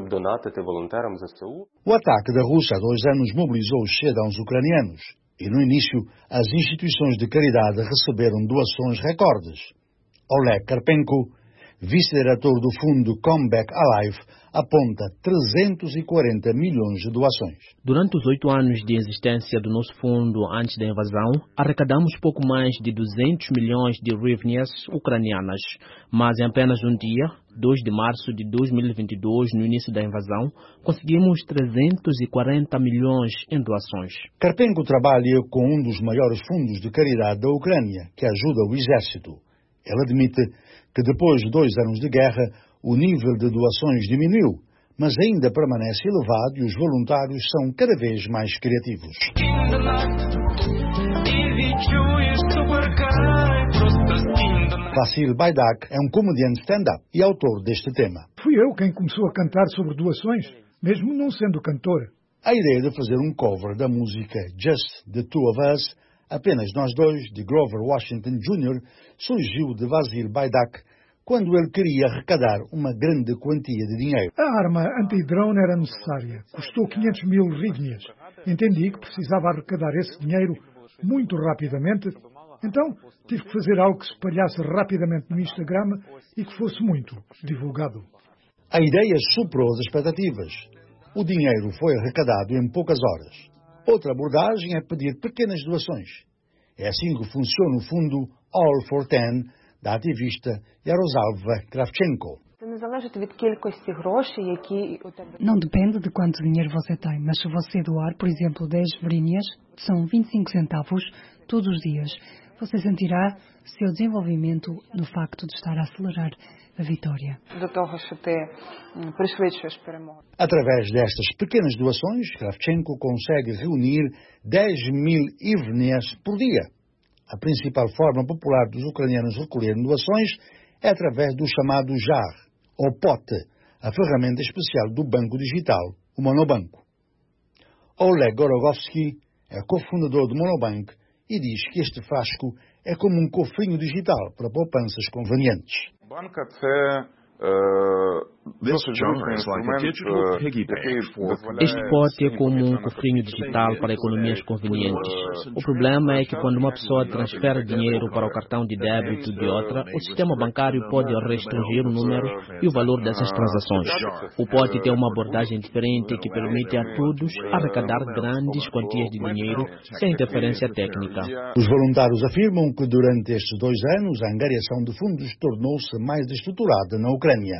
O ataque da Rússia há 2 anos mobilizou os cidadãos ucranianos e, no início, as instituições de caridade receberam doações recordes. Oleg Karpenko, vice-diretor do fundo Comeback Alive, aponta 340 milhões de doações. Durante os 8 anos de existência do nosso fundo antes da invasão, arrecadamos pouco mais de 200 milhões de hryvnias ucranianas, mas em apenas um dia, 2 de março de 2022, no início da invasão, conseguimos 340 milhões em doações. Karpenko trabalha com um dos maiores fundos de caridade da Ucrânia, que ajuda o exército. Ele admite que depois de 2 anos de guerra, o nível de doações diminuiu, mas ainda permanece elevado e os voluntários são cada vez mais criativos. Vasil Baidak é um comediante stand-up e autor deste tema. Fui eu quem começou a cantar sobre doações, mesmo não sendo cantor. A ideia de fazer um cover da música Just the Two of Us, apenas nós dois, de Grover Washington Jr., surgiu de Vasil Baidak quando ele queria arrecadar uma grande quantia de dinheiro. A arma anti-drone era necessária. Custou 500 mil hryvnias. Entendi que precisava arrecadar esse dinheiro muito rapidamente. Então, tive que fazer algo que se espalhasse rapidamente no Instagram e que fosse muito divulgado. A ideia superou as expectativas. O dinheiro foi arrecadado em poucas horas. Outra abordagem é pedir pequenas doações. É assim que funciona o fundo All for 10, da ativista Yaroslava Kravchenko. Não depende de quanto dinheiro você tem, mas se você doar, por exemplo, 10 hryvnias, são 25 centavos todos os dias, você sentirá seu desenvolvimento no facto de estar a acelerar a vitória. Através destas pequenas doações, Kravchenko consegue reunir 10.000 hryvnias por dia. A principal forma popular dos ucranianos recolherem doações é através do chamado JAR, ou POT, a ferramenta especial do banco digital, o Monobanco. Oleg Gorogovsky é cofundador do Monobanco e diz que este frasco é como um cofrinho digital para poupanças convenientes. Este pote é como um cofrinho digital para economias convenientes. O problema é que quando uma pessoa transfere dinheiro para o cartão de débito de outra, o sistema bancário pode restringir o número e o valor dessas transações. O pote tem uma abordagem diferente que permite a todos arrecadar grandes quantias de dinheiro sem interferência técnica. Os voluntários afirmam que durante estes 2 anos a angariação de fundos tornou-se mais estruturada na Ucrânia.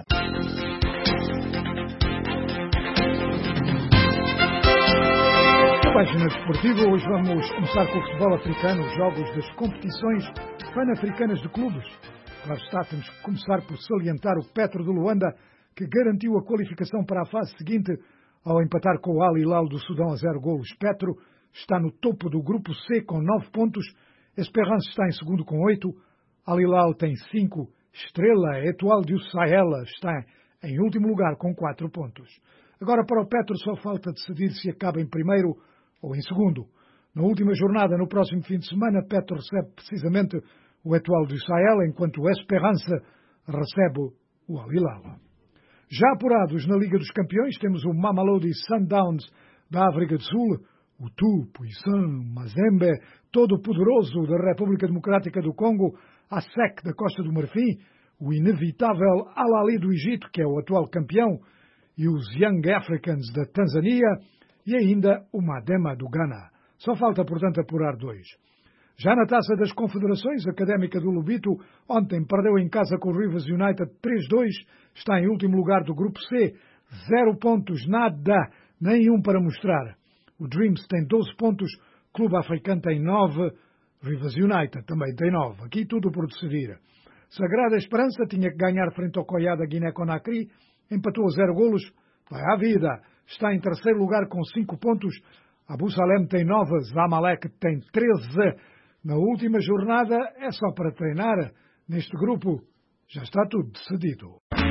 Na página desportiva, hoje vamos começar com o futebol africano, os jogos das competições pan-africanas de clubes. Claro está, temos que começar por salientar o Petro de Luanda, que garantiu a qualificação para a fase seguinte ao empatar com o Al Hilal do Sudão a 0 golos. Petro está no topo do grupo C com 9 pontos, Esperance está em segundo com 8, Al Hilal tem 5, Estrela Etoile du Sahel está em último lugar com 4 pontos. Agora para o Petro só falta decidir se acaba em primeiro ou em segundo. Na última jornada, no próximo fim de semana, Petro recebe precisamente o Etoile du Sahel, enquanto o Esperance recebe o Al Hilal. Já apurados na Liga dos Campeões, temos o Mamelodi Sundowns da África do Sul, o Tout-Puissant Mazembe, todo poderoso da República Democrática do Congo, a SEC da Costa do Marfim, o inevitável Al Ahly do Egito, que é o atual campeão, e os Young Africans da Tanzânia, e ainda o Madema do Ghana. Só falta, portanto, apurar 2. Já na Taça das Confederações, a Académica do Lobito ontem perdeu em casa com o Rivers United 3-2, está em último lugar do Grupo C, 0 pontos, nada, nenhum para mostrar. O Dreams tem 12 pontos, Clube Africano tem 9, Rivers United também tem 9. Aqui tudo por decidir. Sagrada Esperança tinha que ganhar frente ao Coiá da Guiné-Conakry, empatou a 0 golos, vai à vida. está em terceiro lugar com 5 pontos. Abu Salem tem 9, Zamalek tem 13. Na última jornada é só para treinar. Neste grupo já está tudo decidido.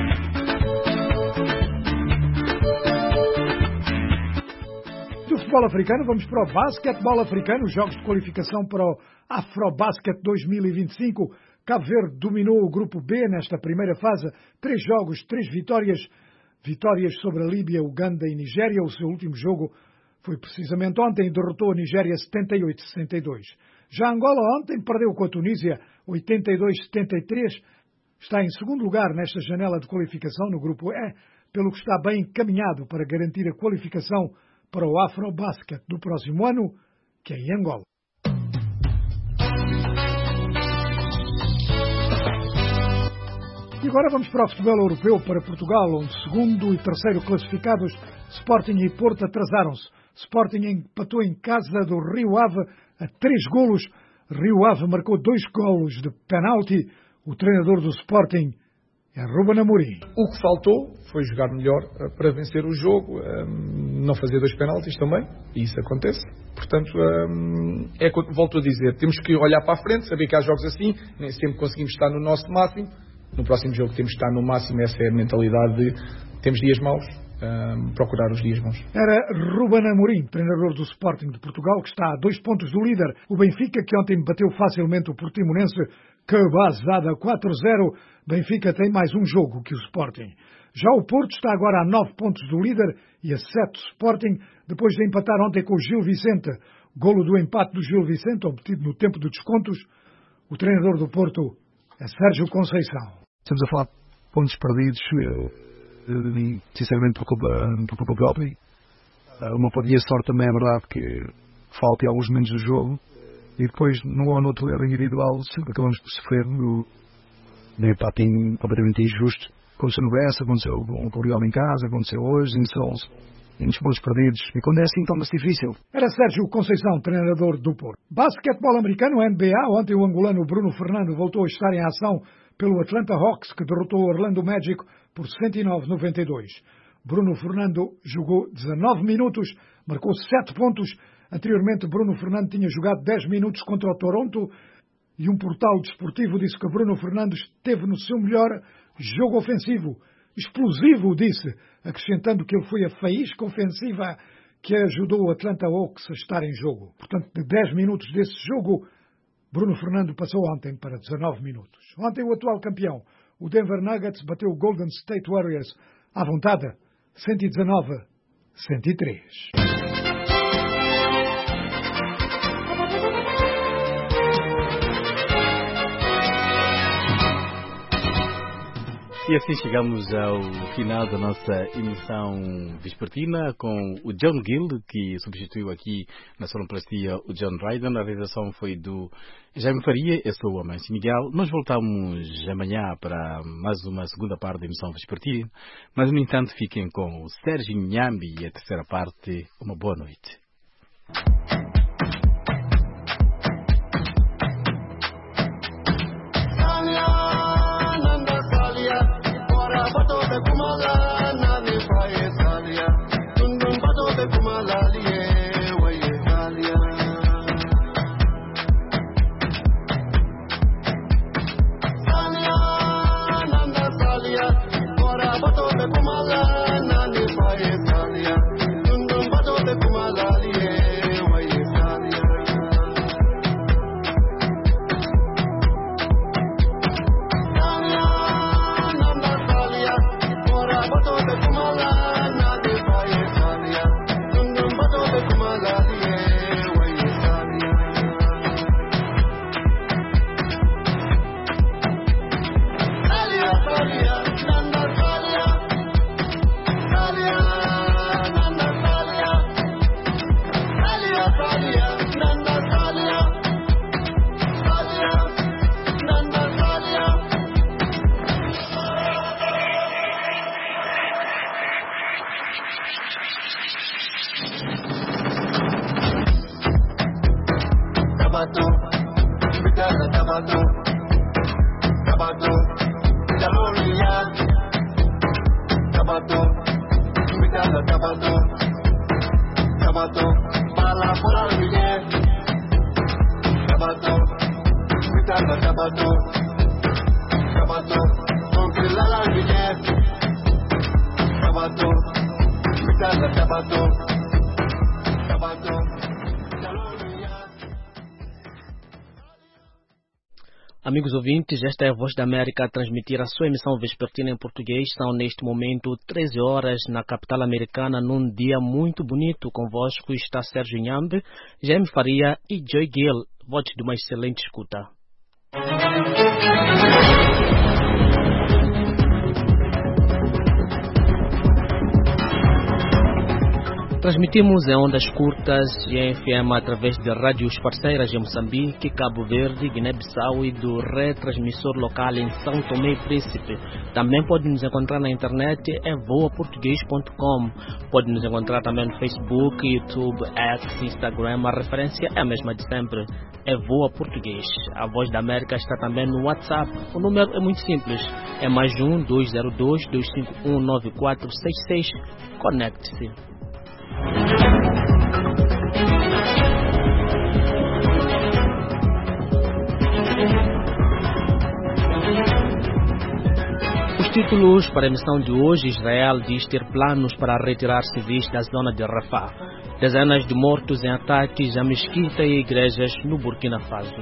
Do futebol africano, vamos para o basquetebol africano. Os jogos de qualificação para o Afrobasket 2025. Cabo Verde dominou o grupo B nesta primeira fase. 3 jogos, 3 vitórias. Vitórias sobre a Líbia, Uganda e Nigéria. O seu último jogo foi precisamente ontem, derrotou a Nigéria 78-62. Já Angola ontem perdeu com a Tunísia 82-73. Está em segundo lugar nesta janela de qualificação no grupo E, pelo que está bem encaminhado para garantir a qualificação para o Afrobasket do próximo ano, que é em Angola. E agora vamos para o futebol europeu, para Portugal, onde segundo e terceiro classificados, Sporting e Porto atrasaram-se. Sporting empatou em casa do Rio Ave a 3 golos. Rio Ave marcou 2 golos de penalti. O treinador do Sporting é Ruben Amorim. O que faltou foi jogar melhor para vencer o jogo, não fazer 2 penaltis também, e isso acontece. Portanto, volto a dizer, temos que olhar para a frente, saber que há jogos assim, nem sempre conseguimos estar no nosso máximo. No próximo jogo temos que estar no máximo, essa é a mentalidade de temos dias maus, procurar os dias bons. Era Ruben Amorim, treinador do Sporting de Portugal, que está a 2 pontos do líder. O Benfica, que ontem bateu facilmente o Portimonense, que basada 4-0. Benfica tem mais um jogo que o Sporting. Já o Porto está agora a 9 pontos do líder e a 7 do Sporting, depois de empatar ontem com o Gil Vicente. Golo do empate do Gil Vicente, obtido no tempo de descontos. O treinador do Porto é Sérgio Conceição. Estamos a falar de pontos perdidos, sinceramente por culpa própria. Uma podia sorte também, é verdade, que falta alguns momentos do jogo. E depois, num ou noutro erro individual, sempre acabamos por sofrer um empate completamente injusto. Aconteceu no Bessa, aconteceu com o Real em casa, aconteceu hoje, muitos pontos perdidos. E quando é assim, torna-se difícil. Era Sérgio Conceição, treinador do Porto. Basquetebol americano, NBA. Ontem o angolano Bruno Fernando voltou a estar em ação pelo Atlanta Hawks, que derrotou o Orlando Magic por 109-92. Bruno Fernando jogou 19 minutos, marcou 7 pontos. Anteriormente, Bruno Fernando tinha jogado 10 minutos contra o Toronto e um portal desportivo disse que Bruno Fernando esteve no seu melhor jogo ofensivo. Explosivo, disse, acrescentando que ele foi a faísca ofensiva que ajudou o Atlanta Hawks a estar em jogo. Portanto, de 10 minutos desse jogo, Bruno Fernando passou ontem para 19 minutos. Ontem o atual campeão, o Denver Nuggets, bateu o Golden State Warriors à vontade, 119-103. E assim chegamos ao final da nossa emissão vespertina com o John Gill, que substituiu aqui na sonoplastia o John Dryden. A realização foi do Jaime Faria. Eu sou o Amâncio Miguel. Nós voltamos amanhã para mais uma segunda parte da emissão vespertina. Mas, no entanto, fiquem com o Sérgio Nhambi e a terceira parte. Uma boa noite. Amigos ouvintes, esta é a Voz da América a transmitir a sua emissão vespertina em português. São neste momento 13 horas na capital americana, num dia muito bonito. Convosco está Sérgio Nhambe, Jaime Faria e Joy Gill. Votos de uma excelente escuta. Transmitimos em ondas curtas e em FM através de rádios parceiras em Moçambique, Cabo Verde, Guiné-Bissau e do retransmissor local em São Tomé e Príncipe. Também pode nos encontrar na internet em voaportuguês.com. Pode nos encontrar também no Facebook, YouTube, X, Instagram. A referência é a mesma de sempre, é Voa Português. A Voz da América está também no WhatsApp. O número é muito simples, é +1 202 251 9466. Conecte-se. Os títulos para a emissão de hoje: Israel diz ter planos para retirar civis da zona de Rafah. Dezenas de mortos em ataques a mesquita e igrejas no Burkina Faso.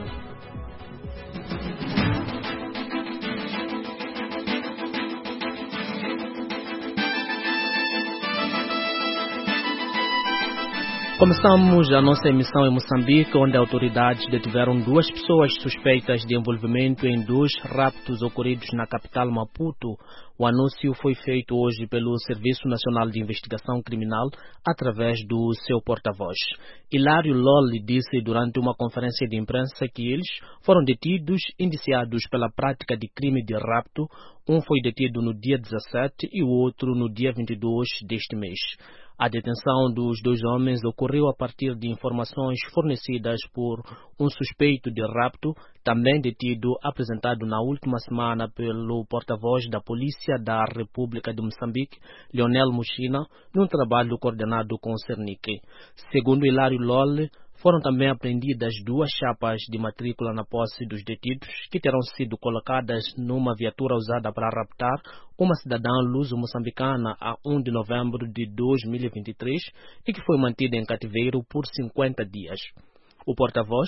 Começamos a nossa emissão em Moçambique, onde autoridades detiveram 2 pessoas suspeitas de envolvimento em 2 raptos ocorridos na capital Maputo. O anúncio foi feito hoje pelo Serviço Nacional de Investigação Criminal através do seu porta-voz. Hilário Lolli disse durante uma conferência de imprensa que eles foram detidos, indiciados pela prática de crime de rapto. Um foi detido no dia 17 e o outro no dia 22 deste mês. A detenção dos 2 homens ocorreu a partir de informações fornecidas por um suspeito de rapto, também detido, apresentado na última semana pelo porta-voz da Polícia da República de Moçambique, Leonel Muchina, num trabalho coordenado com o Cernic. Segundo Hilário Lolli, foram também apreendidas 2 chapas de matrícula na posse dos detidos, que terão sido colocadas numa viatura usada para raptar uma cidadã luso-moçambicana a 1 de novembro de 2023 e que foi mantida em cativeiro por 50 dias. O porta-voz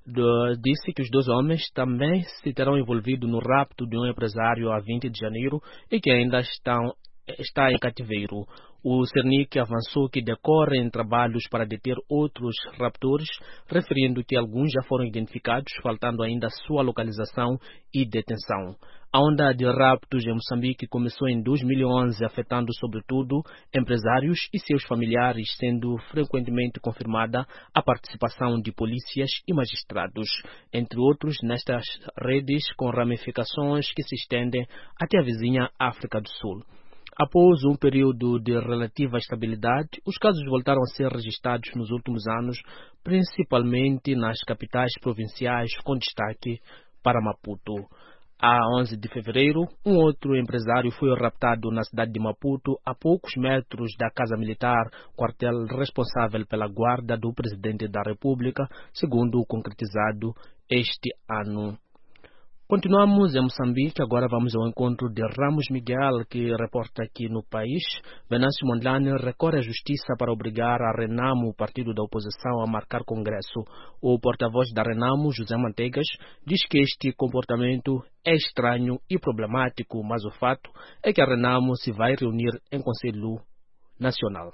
disse que os 2 homens também se terão envolvido no rapto de um empresário a 20 de janeiro e que ainda está em cativeiro. O Cernic avançou que decorrem trabalhos para deter outros raptores, referindo que alguns já foram identificados, faltando ainda sua localização e detenção. A onda de raptos em Moçambique começou em 2011, afetando sobretudo empresários e seus familiares, sendo frequentemente confirmada a participação de polícias e magistrados, entre outros, nestas redes com ramificações que se estendem até a vizinha África do Sul. Após um período de relativa estabilidade, os casos voltaram a ser registrados nos últimos anos, principalmente nas capitais provinciais, com destaque para Maputo. A 11 de fevereiro, um outro empresário foi raptado na cidade de Maputo, a poucos metros da Casa Militar, quartel responsável pela guarda do Presidente da República, segundo o concretizado este ano. Continuamos em Moçambique, agora vamos ao encontro de Ramos Miguel, que reporta aqui no país. Venâncio Mondlane recorre à justiça para obrigar a Renamo, o partido da oposição, a marcar congresso. O porta-voz da Renamo, José Manteigas, diz que este comportamento é estranho e problemático, mas o fato é que a Renamo se vai reunir em Conselho Nacional.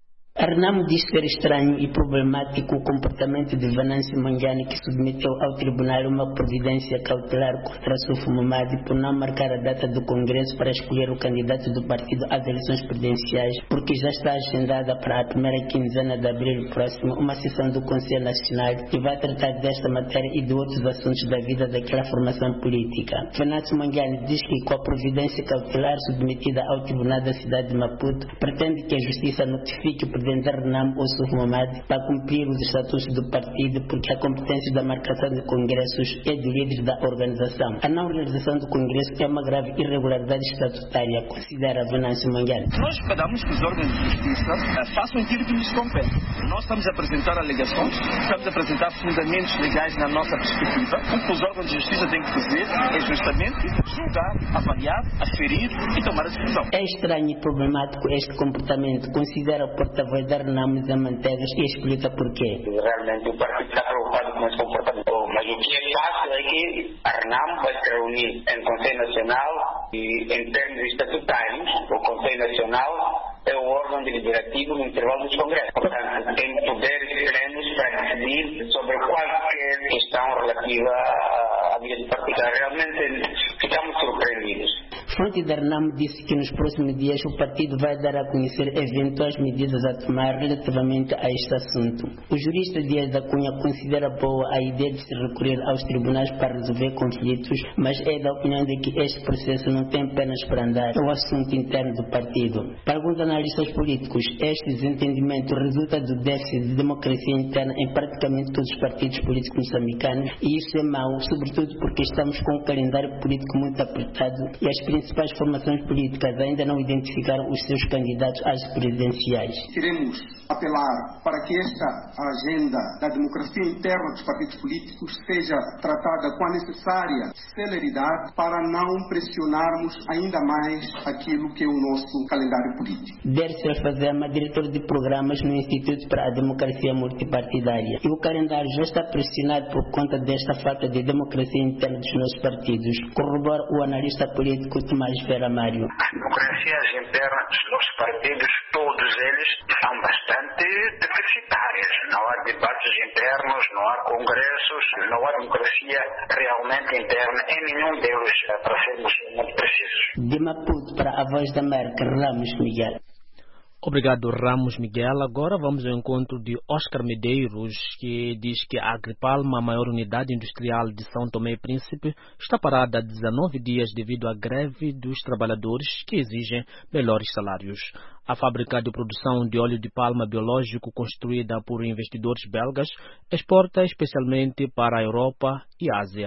A Renamo diz ser estranho e problemático o comportamento de Venâncio Mondlane, que submeteu ao tribunal uma providência cautelar contra Sufo Mamadi por não marcar a data do Congresso para escolher o candidato do partido às eleições presidenciais, porque já está agendada para a primeira quinzena de abril próximo uma sessão do Conselho Nacional que vai tratar desta matéria e de outros assuntos da vida daquela formação política. Venâncio Mondlane diz que com a providência cautelar submetida ao Tribunal da cidade de Maputo, pretende que a Justiça notifique o presidente da Renamo, o Sufo Mamadi, para cumprir os estatutos do partido, porque a competência da marcação de congressos é de líderes da organização. A não realização do congresso é uma grave irregularidade estatutária, considera Venâncio Mondlane. Nós esperamos que os órgãos de justiça façam aquilo que lhes compete. Nós estamos a apresentar alegações, estamos a apresentar fundamentos legais na nossa perspectiva. O que os órgãos de justiça têm que fazer é justamente julgar, avaliar, aferir e tomar a decisão. É estranho e problemático este comportamento. Considera o porta-voz da RENAM Zé Mantegas e explica porquê. Realmente o partido está preocupado com esse comportamento. Mas o que é fácil é que a RENAM vai se reunir em Conselho Nacional e, em termos estatutários, o Conselho Nacional é o órgão deliberativo no intervalo dos congressos. Portanto, tem poderes plenos para decidir sobre qualquer questão relativa à vida do partido. Realmente ficamos surpreendidos. Fonte da RENAM disse que nos próximos dias o partido vai dar a conhecer eventuais medidas a tomar relativamente a este assunto. O jurista Dias da Cunha considera boa a ideia de se recorrer aos tribunais para resolver conflitos, mas é da opinião de que este processo não tem pernas para andar. É o assunto interno do partido. Para alguns analistas políticos, este desentendimento resulta do déficit de democracia interna em praticamente todos os partidos políticos moçambicanos, e isso é mau, sobretudo porque estamos com um calendário político muito apertado e as principais formações políticas ainda não identificaram os seus candidatos às presidenciais. Queremos apelar para que esta agenda da democracia interna dos partidos políticos seja tratada com a necessária celeridade para não pressionarmos ainda mais aquilo que é o nosso calendário político. Dercel Fazema, diretor de programas no Instituto para a Democracia Multipartidária. E o calendário já está pressionado por conta desta falta de democracia interna dos nossos partidos, corrobora o analista político Tomás Vera Mário. As democracias internas dos nossos partidos, todos eles, são bastante deficitárias. Não há debates internos, não há congressos, não há democracia realmente interna em nenhum deles, para sermos muito precisos. De Maputo para a Voz da América, Ramos Miguel. Obrigado, Ramos Miguel. Agora vamos ao encontro de Oscar Medeiros, que diz que a Agripalma, a maior unidade industrial de São Tomé e Príncipe, está parada há 19 dias devido à greve dos trabalhadores que exigem melhores salários. A fábrica de produção de óleo de palma biológico, construída por investidores belgas, exporta especialmente para a Europa e Ásia.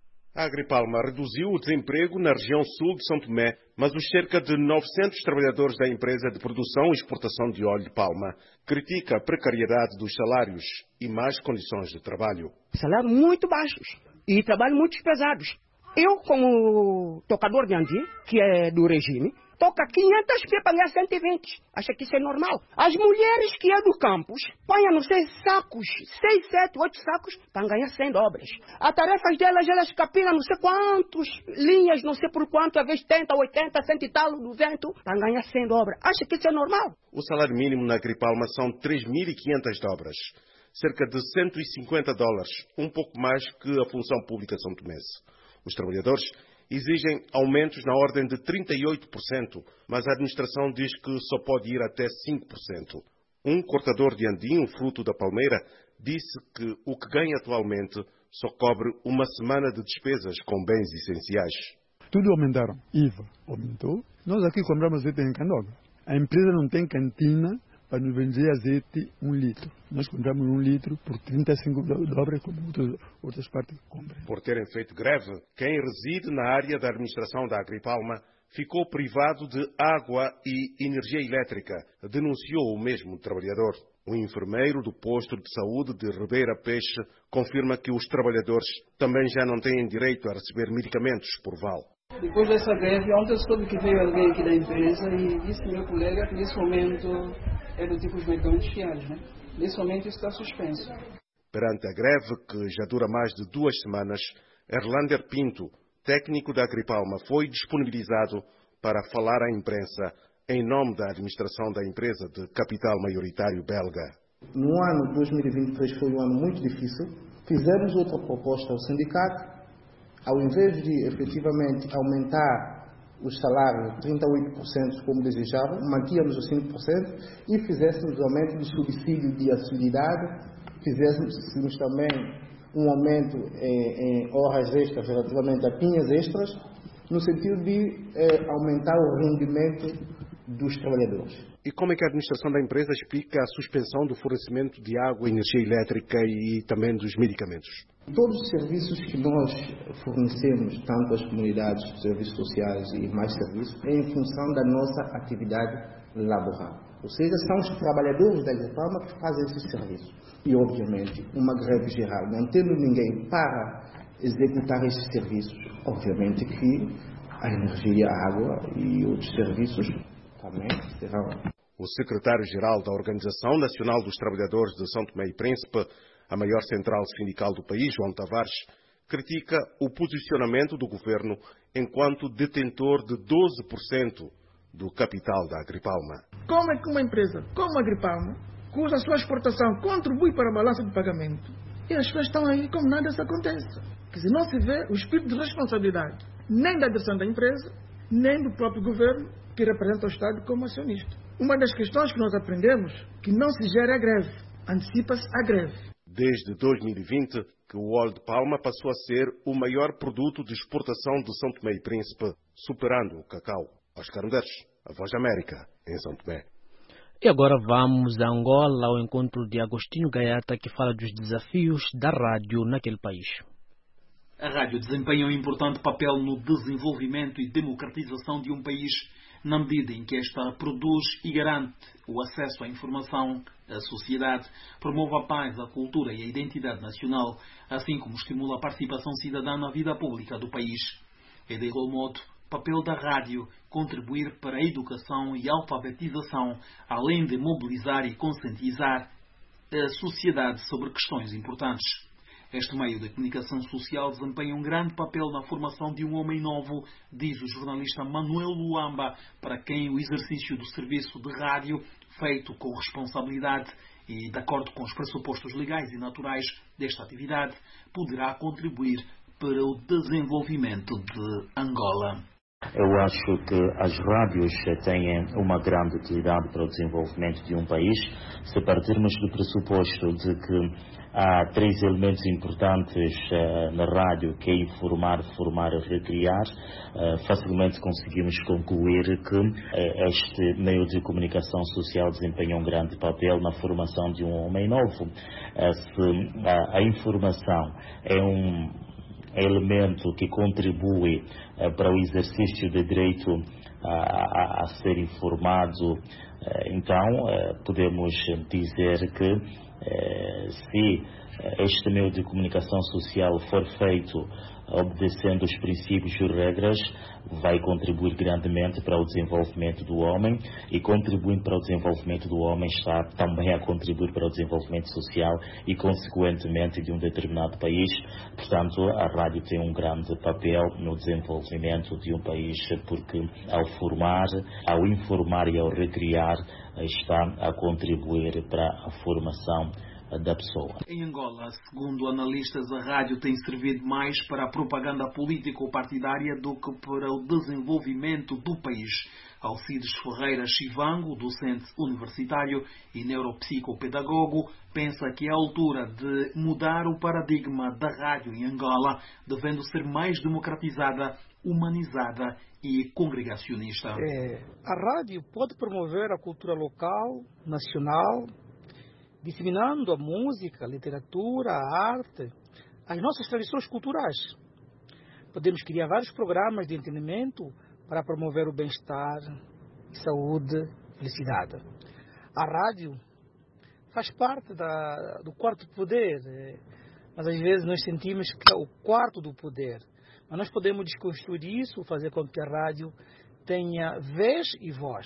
A Agripalma reduziu o desemprego na região sul de São Tomé, mas os cerca de 900 trabalhadores da empresa de produção e exportação de óleo de palma critica a precariedade dos salários e más condições de trabalho. Salários muito baixos e trabalho muito pesados. Eu, como tocador de andi, que é do regime, toca 500 p para ganhar 120. Acha que isso é normal? As mulheres que é do campus, põem, não sei, sacos, 6, 7, 8 sacos, para ganhar 100 dobras. As tarefas delas, elas capinam não sei quantos linhas, não sei por quanto, às vezes 70, 80, 100 e tal, 200, para ganhar 100 dobras. Acha que isso é normal? O salário mínimo na Agripalma são 3.500 dobras, cerca de $150, um pouco mais que a função pública são tomense. Os trabalhadores exigem aumentos na ordem de 38%, mas a administração diz que só pode ir até 5%. Um cortador de andim, fruto da palmeira, disse que o que ganha atualmente só cobre uma semana de despesas com bens essenciais. Tudo aumentaram. IVA aumentou. Nós aqui compramos azeite em Candoga. A empresa não tem cantina para nos vender azeite 1 litro. Nós compramos 1 litro por 35 dobras, como outras partes compram. Por terem feito greve, quem reside na área da administração da Agripalma ficou privado de água e energia elétrica, denunciou o mesmo trabalhador. O enfermeiro do posto de saúde de Ribeira Peixe confirma que os trabalhadores também já não têm direito a receber medicamentos por vale. Depois dessa greve, ontem eu soube que veio alguém aqui da empresa e disse meu colega que nesse momento é do tipo os medicamentos fiáveis, né? Nesse momento isso está suspenso. Perante a greve, que já dura mais de 2 semanas, Erlander Pinto, técnico da Agripalma, foi disponibilizado para falar à imprensa em nome da administração da empresa de capital maioritário belga. No ano 2023 foi um ano muito difícil. Fizemos outra proposta ao sindicato. Ao invés de efetivamente aumentar os salários 38% como desejava, mantínhamos os 5% e fizéssemos aumento do subsídio de assiduidade, fizéssemos também um aumento em horas extras relativamente a pinhas extras, no sentido de aumentar o rendimento dos trabalhadores. E como é que a administração da empresa explica a suspensão do fornecimento de água, energia elétrica e também dos medicamentos? Todos os serviços que nós fornecemos, tanto às comunidades, serviços sociais e mais serviços, é em função da nossa atividade laboral. Ou seja, são os trabalhadores da Agripalma que fazem esses serviços. E, obviamente, uma greve geral, não tendo ninguém para executar esses serviços, obviamente que a energia, a água e outros serviços também serão. O secretário-geral da Organização Nacional dos Trabalhadores de São Tomé e Príncipe, a maior central sindical do país, João Tavares, critica o posicionamento do governo enquanto detentor de 12% do capital da Agripalma. Como é que uma empresa como a Agripalma, cuja sua exportação contribui para a balança de pagamento, e as pessoas estão aí como nada se aconteça? Quer dizer, não se vê o espírito de responsabilidade, nem da direção da empresa, nem do próprio governo, que representa o Estado como acionista. Uma das questões que nós aprendemos, que não se gera a greve, antecipa-se a greve. Desde 2020, que o óleo de palma passou a ser o maior produto de exportação de São Tomé e Príncipe, superando o cacau. Oscar Medeiros, a Voz da América, em São Tomé. E agora vamos a Angola, ao encontro de Agostinho Gaiata, que fala dos desafios da rádio naquele país. A rádio desempenha um importante papel no desenvolvimento e democratização de um país, na medida em que esta produz e garante o acesso à informação, à sociedade, promove a paz, a cultura e a identidade nacional, assim como estimula a participação cidadã na vida pública do país. É de igual modo papel da rádio contribuir para a educação e alfabetização, além de mobilizar e conscientizar a sociedade sobre questões importantes. Este meio de comunicação social desempenha um grande papel na formação de um homem novo, diz o jornalista Manuel Luamba, para quem o exercício do serviço de rádio, feito com responsabilidade e de acordo com os pressupostos legais e naturais desta atividade, poderá contribuir para o desenvolvimento de Angola. Eu acho que as rádios têm uma grande utilidade para o desenvolvimento de um país, se partirmos do pressuposto de que há 3 elementos importantes na rádio, que é informar, formar e recriar. Facilmente conseguimos concluir que este meio de comunicação social desempenha um grande papel na formação de um homem novo. Se a informação é um elemento que contribui para o exercício do direito a ser informado, então podemos dizer que se este meio de comunicação social for feito obedecendo os princípios e regras, vai contribuir grandemente para o desenvolvimento do homem, e contribuindo para o desenvolvimento do homem está também a contribuir para o desenvolvimento social e, consequentemente, de um determinado país. Portanto, a rádio tem um grande papel no desenvolvimento de um país, porque ao formar, ao informar e ao recriar, está a contribuir para a formação da pessoa. Em Angola, segundo analistas, a rádio tem servido mais para a propaganda político-partidária do que para o desenvolvimento do país. Alcides Ferreira Chivango, docente universitário e neuropsicopedagogo, pensa que é a altura de mudar o paradigma da rádio em Angola, devendo ser mais democratizada, humanizada e congregacionista. A rádio pode promover a cultura local, nacional, disseminando a música, a literatura, a arte, as nossas tradições culturais. Podemos criar vários programas de entretenimento para promover o bem-estar, saúde, felicidade. A rádio faz parte do quarto poder, mas às vezes nós sentimos que é o quarto do poder. Mas nós podemos desconstruir isso, fazer com que a rádio tenha vez e voz.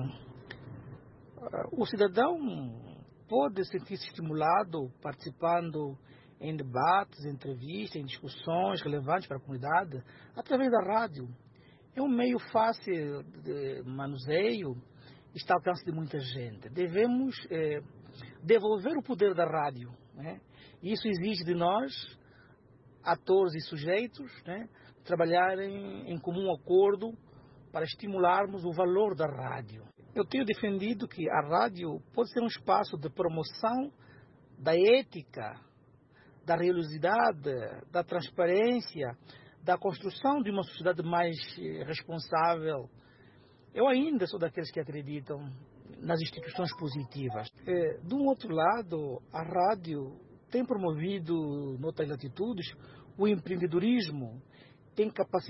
O cidadão pode sentir-se estimulado participando em debates, entrevistas, em discussões relevantes para a comunidade através da rádio. É um meio fácil de manuseio, está ao alcance de muita gente. Devemos devolver o poder da rádio, né? Isso exige de nós, atores e sujeitos, né, trabalharem em comum acordo para estimularmos o valor da rádio. Eu tenho defendido que a rádio pode ser um espaço de promoção da ética, da religiosidade, da transparência, da construção de uma sociedade mais responsável. Eu ainda sou daqueles que acreditam nas instituições positivas. De um outro lado, a rádio tem promovido, noutras latitudes, o empreendedorismo, tem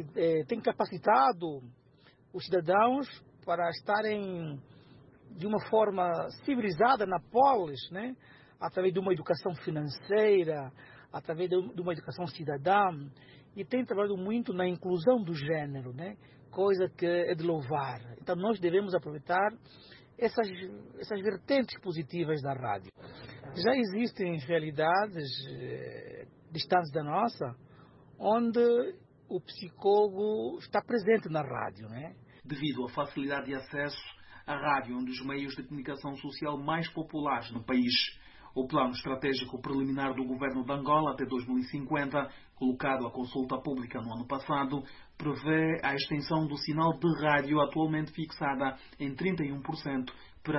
capacitado os cidadãos para estarem de uma forma civilizada na polis, né? Através de uma educação financeira, através de uma educação cidadã, e tem trabalhado muito na inclusão do gênero, né? Coisa que é de louvar. Então nós devemos aproveitar essas vertentes positivas da rádio. Já existem realidades distantes da nossa, onde o psicólogo está presente na rádio, né? Devido à facilidade de acesso, a rádio é um dos meios de comunicação social mais populares no país. O plano estratégico preliminar do governo de Angola até 2050, colocado à consulta pública no ano passado, prevê a extensão do sinal de rádio atualmente fixada em 31% para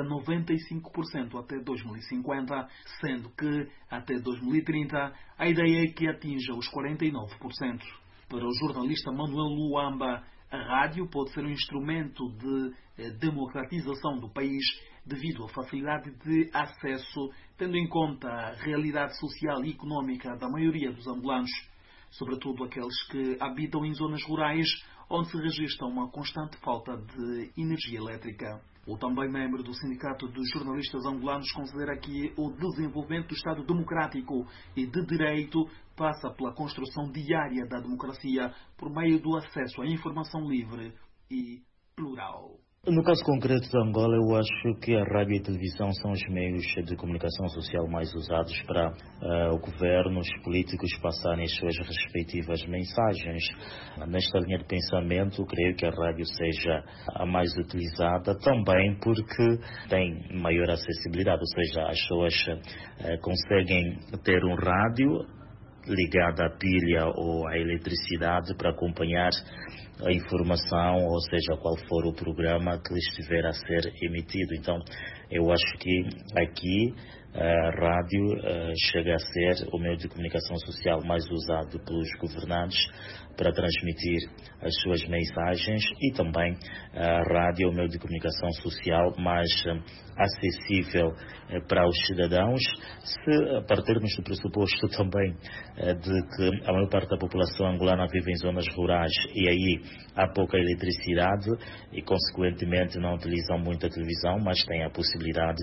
95% até 2050, sendo que, até 2030, a ideia é que atinja os 49%. Para o jornalista Manuel Luamba, a rádio pode ser um instrumento de democratização do país devido à facilidade de acesso, tendo em conta a realidade social e económica da maioria dos angolanos, sobretudo aqueles que habitam em zonas rurais, onde se registra uma constante falta de energia elétrica. O também membro do Sindicato dos Jornalistas Angolanos considera que o desenvolvimento do Estado democrático e de direito passa pela construção diária da democracia por meio do acesso à informação livre e plural. No caso concreto de Angola, eu acho que a rádio e a televisão são os meios de comunicação social mais usados para o governo, os políticos passarem as suas respectivas mensagens. Nesta linha de pensamento, creio que a rádio seja a mais utilizada também porque tem maior acessibilidade, ou seja, as pessoas conseguem ter um rádio ligado à pilha ou à eletricidade para acompanhar a informação, ou seja, qual for o programa que estiver a ser emitido. Então, eu acho que aqui a rádio chega a ser o meio de comunicação social mais usado pelos governantes para transmitir as suas mensagens, e também a rádio é o meio de comunicação social mais acessível para os cidadãos, se partirmos do pressuposto também de que a maior parte da população angolana vive em zonas rurais e aí há pouca eletricidade e consequentemente não utilizam muito a televisão, mas têm a possibilidade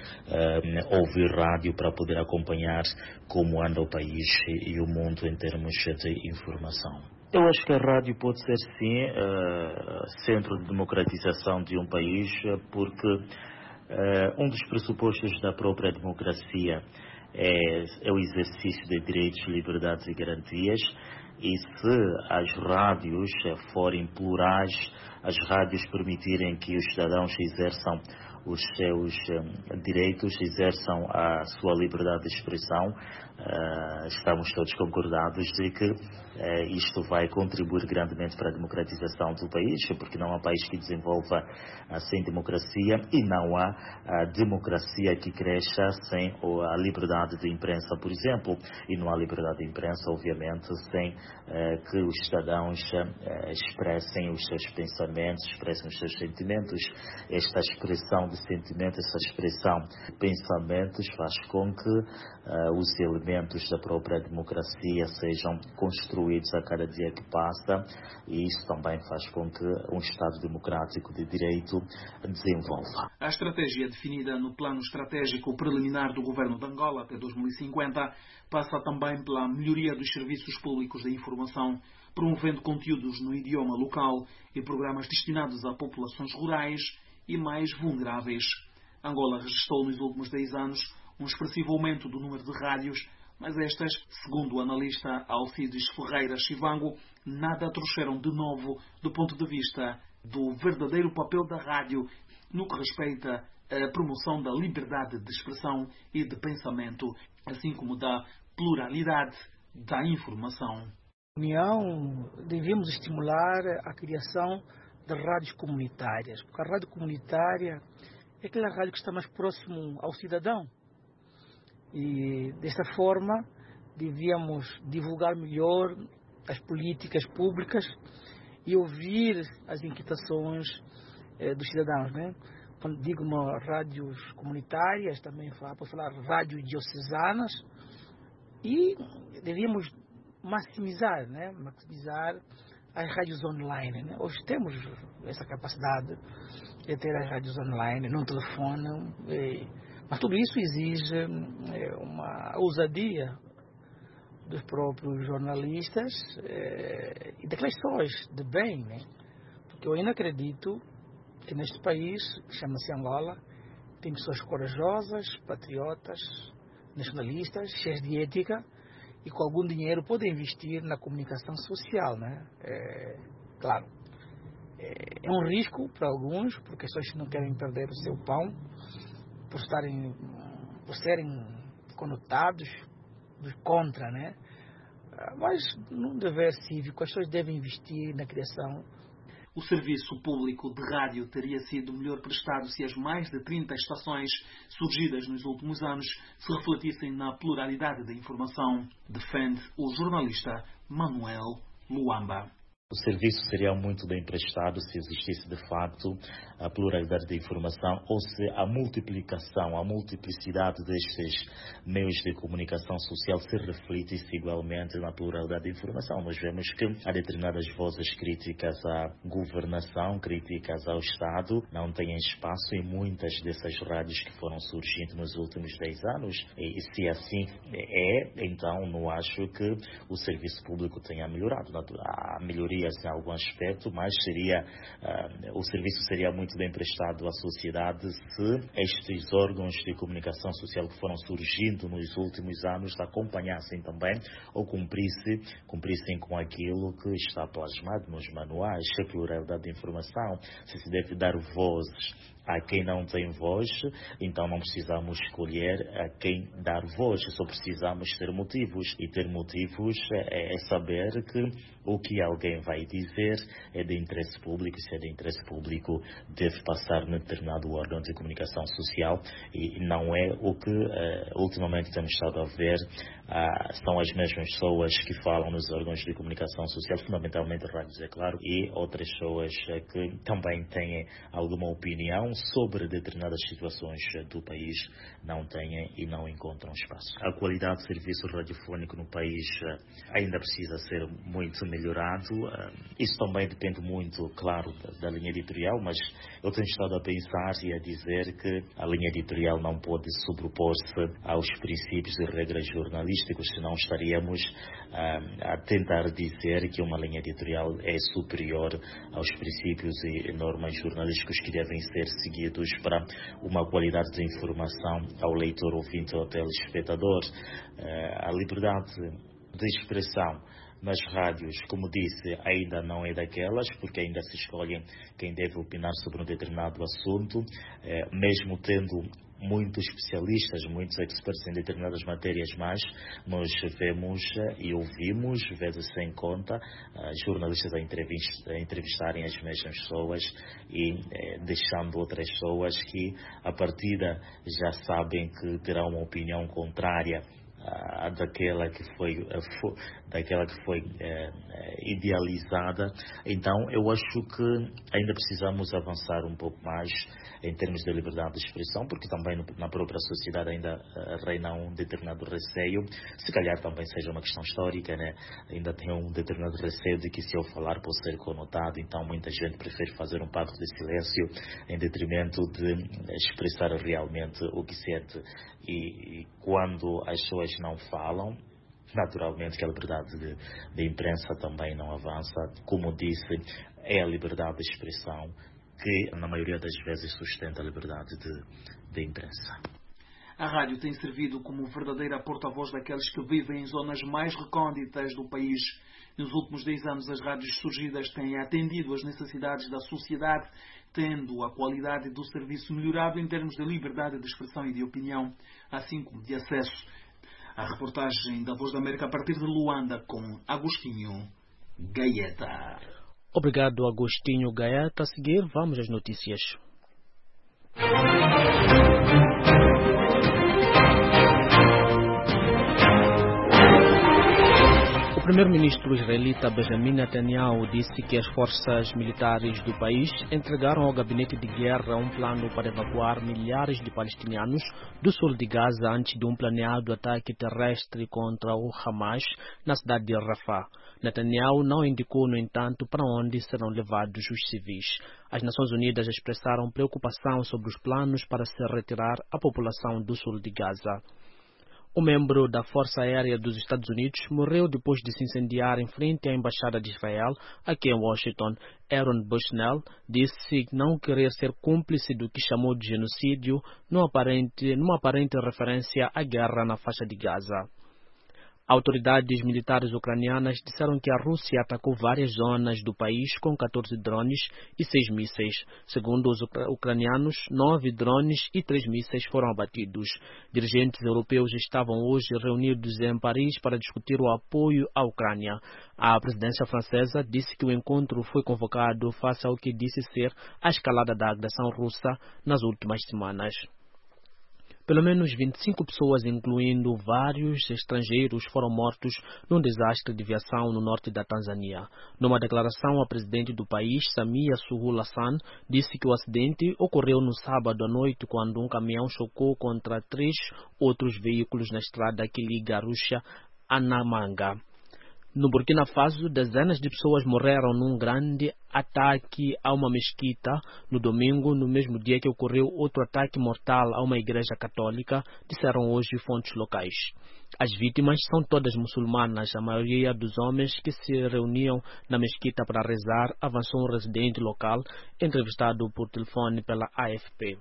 de ouvir rádio para poder acompanhar como anda o país e o mundo em termos de informação. Eu acho que a rádio pode ser sim centro de democratização de um país, porque um dos pressupostos da própria democracia é o exercício de direitos, liberdades e garantias, e se as rádios forem plurais, as rádios permitirem que os cidadãos exerçam os seus direitos, exerçam a sua liberdade de expressão, estamos todos concordados de que isto vai contribuir grandemente para a democratização do país, porque não há país que desenvolva sem democracia e não há a democracia que cresça sem a liberdade de imprensa, por exemplo, e não há liberdade de imprensa, obviamente, sem que os cidadãos expressem os seus pensamentos, expressem os seus sentimentos. Esta expressão de sentimentos, essa expressão de pensamentos faz com que os elementos da própria democracia sejam construídos a cada dia que passa, e isso também faz com que um Estado democrático de direito desenvolva. A estratégia definida no plano estratégico preliminar do governo de Angola até 2050 passa também pela melhoria dos serviços públicos de informação, promovendo conteúdos no idioma local e programas destinados a populações rurais e mais vulneráveis. Angola registrou nos últimos 10 anos um expressivo aumento do número de rádios, mas estas, segundo o analista Alcides Ferreira Chivango, nada trouxeram de novo do ponto de vista do verdadeiro papel da rádio no que respeita à promoção da liberdade de expressão e de pensamento, assim como da pluralidade da informação. União, devemos estimular a criação de rádios comunitárias, porque a rádio comunitária é aquela rádio que está mais próximo ao cidadão. E desta forma devíamos divulgar melhor as políticas públicas e ouvir as inquietações dos cidadãos, né? Quando digo rádios comunitárias, também posso falar rádios diocesanas, E devíamos maximizar as rádios online, né? Hoje temos essa capacidade de ter as rádios online, no telefone, mas tudo isso exige uma ousadia dos próprios jornalistas e daquelas pessoas de bem, né? Porque eu ainda acredito que neste país, que chama-se Angola, tem pessoas corajosas, patriotas, nacionalistas, cheias de ética e com algum dinheiro podem investir na comunicação social, né? Claro, é um risco para alguns, porque as pessoas não querem perder o seu pão, por serem conotados contra, né? Mas num dever cívico, as pessoas devem investir na criação. O serviço público de rádio teria sido melhor prestado se as mais de 30 estações surgidas nos últimos anos se refletissem na pluralidade da informação, defende o jornalista Manuel Luamba. O serviço seria muito bem prestado se existisse de facto a pluralidade de informação ou se a multiplicação, a multiplicidade destes meios de comunicação social se refletisse igualmente na pluralidade de informação. Nós vemos que há determinadas vozes críticas à governação, críticas ao Estado, não têm espaço em muitas dessas rádios que foram surgindo nos últimos 10 anos. E se assim então não acho que o serviço público tenha melhorado. A melhoria em algum aspecto, mas o serviço seria muito bem prestado à sociedade se estes órgãos de comunicação social que foram surgindo nos últimos anos acompanhassem também ou cumprissem com aquilo que está plasmado nos manuais, a pluralidade de informação, se deve dar vozes a quem não tem voz, então não precisamos escolher a quem dar voz, só precisamos ter motivos. E ter motivos é saber que o que alguém vai dizer é de interesse público, se é de interesse público deve passar num determinado órgão de comunicação social e não é o que ultimamente temos estado a ver. São as mesmas pessoas que falam nos órgãos de comunicação social, fundamentalmente rádios, é claro, e outras pessoas que também têm alguma opinião sobre determinadas situações do país, não têm e não encontram espaço. A qualidade do serviço radiofónico no país ainda precisa ser muito melhorado. Isso também depende muito, claro, da linha editorial, mas eu tenho estado a pensar e a dizer que a linha editorial não pode sobrepor-se aos princípios e regras jornalísticas, senão estaríamos a tentar dizer que uma linha editorial é superior aos princípios e normas jornalísticos que devem ser seguidos para uma qualidade de informação ao leitor, ouvinte ou telespectador. A liberdade de expressão nas rádios, como disse, ainda não é daquelas, porque ainda se escolhe quem deve opinar sobre um determinado assunto, mesmo tendo muitos especialistas, muitos experts em determinadas matérias, mas nós vemos e ouvimos, vezes sem conta, jornalistas a entrevistarem as mesmas pessoas e deixando outras pessoas que, a partida, já sabem que terão uma opinião contrária daquela que foi idealizada. Então eu acho que ainda precisamos avançar um pouco mais em termos de liberdade de expressão, porque também na própria sociedade ainda reina um determinado receio, se calhar também seja uma questão histórica, né? Ainda tem um determinado receio de que se eu falar posso ser conotado, então muita gente prefere fazer um pacto de silêncio em detrimento de expressar realmente o que sente. E quando as pessoas não falam, naturalmente que a liberdade de imprensa também não avança. Como disse, é a liberdade de expressão que na maioria das vezes sustenta a liberdade de imprensa. A rádio tem servido como verdadeira porta-voz daqueles que vivem em zonas mais recônditas do país. Nos últimos 10 anos, as rádios surgidas têm atendido às necessidades da sociedade, tendo a qualidade do serviço melhorado em termos de liberdade de expressão e de opinião, assim como de acesso. A reportagem da Voz da América a partir de Luanda com Agostinho Gaeta. Obrigado, Agostinho Gaeta. A seguir, vamos às notícias. O O primeiro-ministro israelita Benjamin Netanyahu disse que as forças militares do país entregaram ao gabinete de guerra um plano para evacuar milhares de palestinianos do sul de Gaza antes de um planeado ataque terrestre contra o Hamas na cidade de Rafah. Netanyahu não indicou, no entanto, para onde serão levados os civis. As Nações Unidas expressaram preocupação sobre os planos para se retirar a população do sul de Gaza. Um membro da Força Aérea dos Estados Unidos morreu depois de se incendiar em frente à Embaixada de Israel, aqui em Washington. Aaron Bushnell disse não querer ser cúmplice do que chamou de genocídio, numa aparente referência à guerra na faixa de Gaza. Autoridades militares ucranianas disseram que a Rússia atacou várias zonas do país com 14 drones e 6 mísseis. Segundo os ucranianos, 9 drones e 3 mísseis foram abatidos. Dirigentes europeus estavam hoje reunidos em Paris para discutir o apoio à Ucrânia. A presidência francesa disse que o encontro foi convocado face ao que disse ser a escalada da agressão russa nas últimas semanas. Pelo menos 25 pessoas, incluindo vários estrangeiros, foram mortos num desastre de viação no norte da Tanzânia. Numa declaração, a presidente do país, Samia Suluhu Hassan, disse que o acidente ocorreu no sábado à noite quando um caminhão chocou contra 3 outros veículos na estrada que liga Arusha a Namanga. No Burkina Faso, dezenas de pessoas morreram num grande ataque a uma mesquita no domingo, no mesmo dia que ocorreu outro ataque mortal a uma igreja católica, disseram hoje fontes locais. As vítimas são todas muçulmanas, a maioria dos homens que se reuniam na mesquita para rezar, avançou um residente local, entrevistado por telefone pela AFP.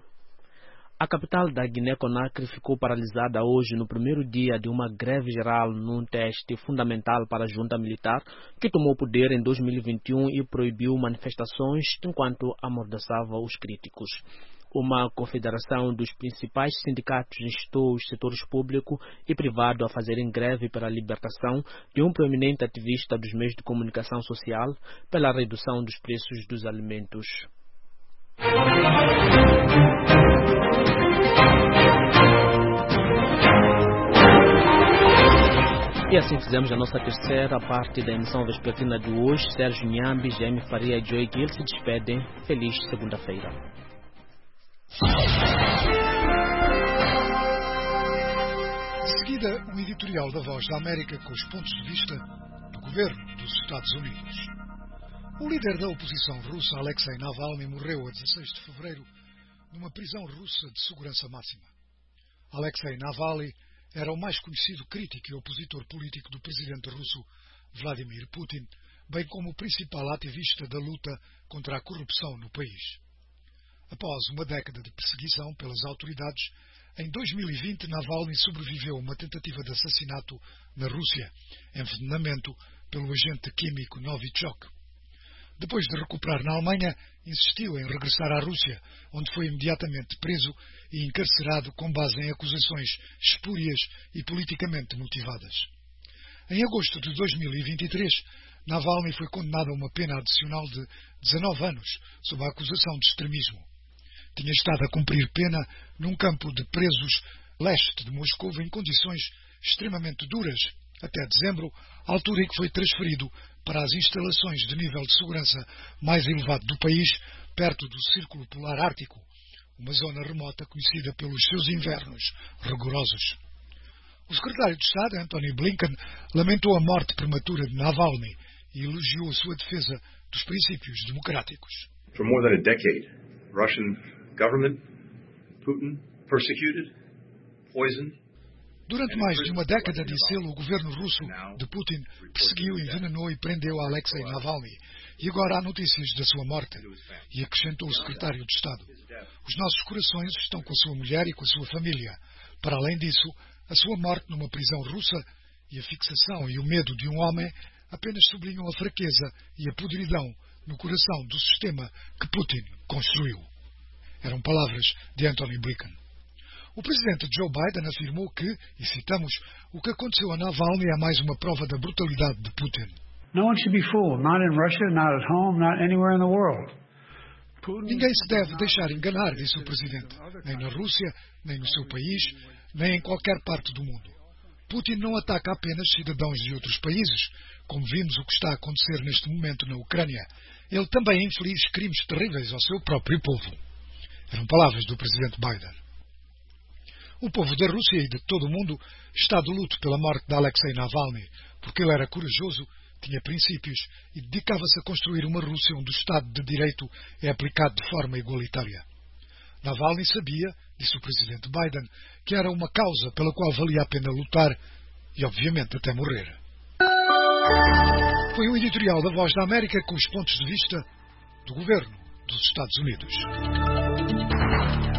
A capital da Guiné-Conakry ficou paralisada hoje no primeiro dia de uma greve geral num teste fundamental para a junta militar que tomou poder em 2021 e proibiu manifestações enquanto amordaçava os críticos. Uma confederação dos principais sindicatos instou os setores público e privado a fazerem greve pela libertação de um proeminente ativista dos meios de comunicação social pela redução dos preços dos alimentos. E assim fizemos a nossa terceira parte da emissão vespertina de hoje. Sérgio Nhambi, Jaime Faria e Joey Gill se despedem. Feliz segunda-feira. De seguida, o editorial da Voz da América com os pontos de vista do governo dos Estados Unidos. O líder da oposição russa, Alexei Navalny, morreu a 16 de fevereiro numa prisão russa de segurança máxima. Alexei Navalny era o mais conhecido crítico e opositor político do presidente russo Vladimir Putin, bem como o principal ativista da luta contra a corrupção no país. Após uma década de perseguição pelas autoridades, em 2020 Navalny sobreviveu a uma tentativa de assassinato na Rússia, envenenamento pelo agente químico Novichok. Depois de recuperar na Alemanha, insistiu em regressar à Rússia, onde foi imediatamente preso e encarcerado com base em acusações espúrias e politicamente motivadas. Em agosto de 2023, Navalny foi condenado a uma pena adicional de 19 anos, sob a acusação de extremismo. Tinha estado a cumprir pena num campo de presos leste de Moscou em condições extremamente duras, até dezembro, altura em que foi transferido para as instalações de nível de segurança mais elevado do país, perto do Círculo Polar Ártico, uma zona remota conhecida pelos seus invernos rigorosos. O secretário de Estado, Antony Blinken, lamentou a morte prematura de Navalny e elogiou a sua defesa dos princípios democráticos. For more than a decade, Russian government, Putin, persecuted, poisoned. Durante mais de uma década, disse ele, o governo russo de Putin perseguiu, envenenou e prendeu Alexei Navalny. E agora há notícias da sua morte. E acrescentou o secretário de Estado. Os nossos corações estão com a sua mulher e com a sua família. Para além disso, a sua morte numa prisão russa e a fixação e o medo de um homem apenas sublinham a fraqueza e a podridão no coração do sistema que Putin construiu. Eram palavras de Antony Blinken. O presidente Joe Biden afirmou que, e citamos, o que aconteceu a Navalny é mais uma prova da brutalidade de Putin. No one should be fooled, not in Russia, not at home, not anywhere in the world. Ninguém se deve deixar enganar, disse o presidente, nem na Rússia, nem no seu país, nem em qualquer parte do mundo. Putin não ataca apenas cidadãos de outros países, como vimos o que está a acontecer neste momento na Ucrânia. Ele também inflige crimes terríveis ao seu próprio povo. Eram palavras do presidente Biden. O povo da Rússia e de todo o mundo está de luto pela morte de Alexei Navalny, porque ele era corajoso, tinha princípios e dedicava-se a construir uma Rússia onde o Estado de Direito é aplicado de forma igualitária. Navalny sabia, disse o presidente Biden, que era uma causa pela qual valia a pena lutar e, obviamente, até morrer. Foi o editorial da Voz da América com os pontos de vista do governo dos Estados Unidos.